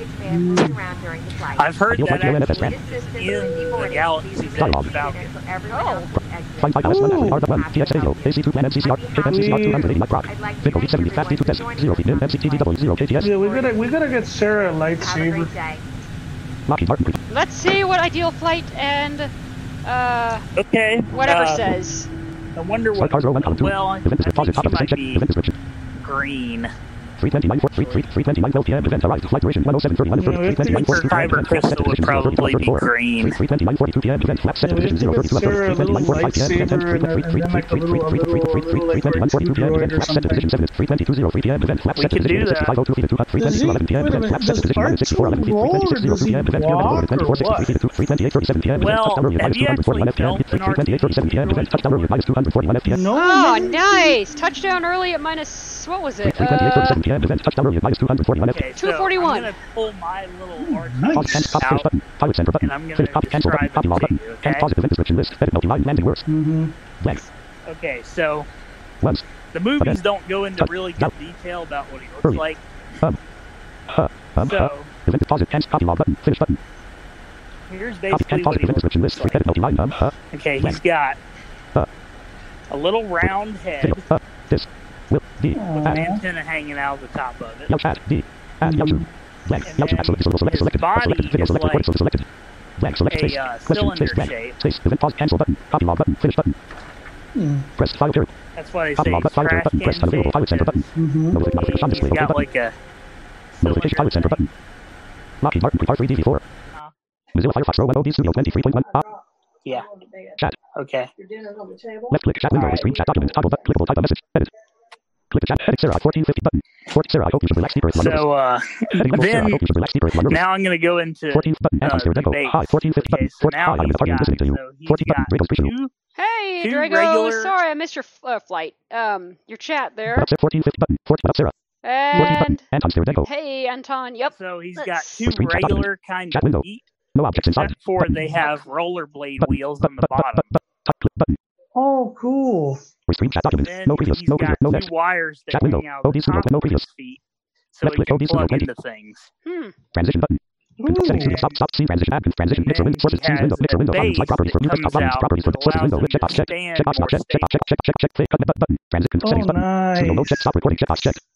I've heard that actually in the Galaxy Falcon.
Oh.
Find five S one F R one T X A O A C two plan M C C R M C C R two hundred eighty microc. Vico eight seventy fast D two test zero feet M C T D double zero K T S.
Yeah, we gotta we gotta get Sarah a lightsaber.
Moppy Martin.
Let's see what Ideal Flight and uh
Okay.
whatever
uh,
says.
I wonder
Start
what.
cars row and count two.
Well, I, I
Event
think
pause
she
top of the
might
section.
be
Event description.
green.
three twenty-nine three three twenty-nine twelve p m. Event arrived. Flight duration one oh seven thirty-one.
Yeah, I think
three twenty-nine
Her Kyber crystal would probably be green.
three twenty-nine forty-two p m. Event flat set position zero thirty-two.
Sarah a
three
little
twenty-nine forty-five p m. Event
lightsaber and then like a little a little a little like
forty-two p m. Event flat set position seven. three twenty-two oh three p m. Event flat set position sixty-five oh two feet to three twenty-two eleven p m. Event flat set position minus sixty-four eleven feet. three twenty-six oh two p m. Event here never lower than twenty-four sixty-three feet to three twenty-eight thirty-seven p m. Event touchdown early minus two hundred forty-one f p m. three twenty-eight thirty-seven p m. Event touchdown early minus two hundred forty-one f p m.
Oh, nice! Touchdown early at minus, what was it?
three twenty-eight
Uh,
thirty-seven p m. Event touchdown early minus two hundred forty-one f p m.
Okay, so
two forty-one.
I'm gonna pull my little arch
Pause and stop finish
out,
button. Pilot center button.
and I'm gonna
Finish copy cancel button.
describe
Copy
it
log
to
button.
you,
And
okay?
pause event description list. Edit multi-line landing words.
Mm-hmm.
Blank.
Okay, so
Once.
the movies
Again.
don't go into
Cut.
really
Now.
good detail about what he looks
Hurry.
like.
Um. Uh. Um. Uh.
So
Event pause it. Cancel copy log button. Finish button.
here's
Copy
basically
and pause
what he
event
looks
description list.
like.
Edit multi-line. Um. Uh.
Okay,
Blank.
he's got
Uh.
a little round head
Video. Uh. This. Will. D.
with an
Add.
antenna hanging out of the top of it.
Yelp chat. D. Add Yelp. Blank.
And
Yellow
then
absolute visible selected.
his
Selected.
body
Selected. Video
is
select.
like
Recording selected. Blank. Select space.
a uh,
Question.
cylinder
Space. Blank.
shape.
Space. Event pause. Cancel button. Copy log button. Finish button.
Hmm.
Press file period.
That's why they
Copy
say
log file period
trash
button. Press
can
available pilot center
shape.
button.
Mm-hmm.
Notification on display.
He's
Okay
got
button.
like a
Notification pilot center button. Lockheed Martin R three D V four.
Uh,
Mozilla Firefox Pro Web O B Studio twenty-three point one. Ah.
yeah.
Chat.
Okay.
Left click chat window.
Alright.
Stream chat document. Toggle button. Clickable type of message. Edit. Click the chat. Edit Sarah fourteen fifty button. fourteen Sarah. I hope you should relax deeper.
So uh,
Edit Sarah. I
then
hope you should relax deeper.
now I'm gonna go into
fourteen button.
uh,
Anton Steer Draco.
debate.
Hi. fourteen fifty
Okay,
button.
so
fourteen.
now
Hi. I'm in
he's
the party
got,
listening to you.
so he's
fourteen button.
got
Draco's Christian.
two,
Hey,
two
Drago.
regular.
Sorry, I missed your f- uh, flight. Um, your chat there.
What's up? fourteen fifty button. fourteen. What's up, Sarah? fourteen button.
And
Anton Steer Draco.
hey, Anton. Yep.
So he's
Let's-
got two
Stream chat document.
regular kind
Chat
of
window.
feet,
No objects inside.
except for
Button.
they have rollerblade
Button.
wheels on the
Button.
bottom.
Button. Click button.
Oh, cool.
Stream chat document.
Then
No previous.
he's
No
got
previous. No
two
next.
wires that
Chat window.
hang out
O
the
B Studio.
top
No
of
previous.
his feet, so
Left
he
click.
can
O B Studio.
plug
twenty.
into things.
Hmm.
Transition button. Settings.
Ooh.
Stop. Stop. C. Transition. Add. Transition.
And
Mixer
then
window. Sources.
he
Choose window.
has
Mixer
a
window. Bottom.
base
Slide properties for
that
new text.
comes
Buttons.
out
Properties for
that
sources. Window.
allows
Check
him
box.
to
Check.
stand
Check box.
more
Not check. Check box. Check. Check. Check. Check. Cut button. Transition.
Oh,
Settings button.
nice.
Signal. No check. Stop recording. Check box. Check.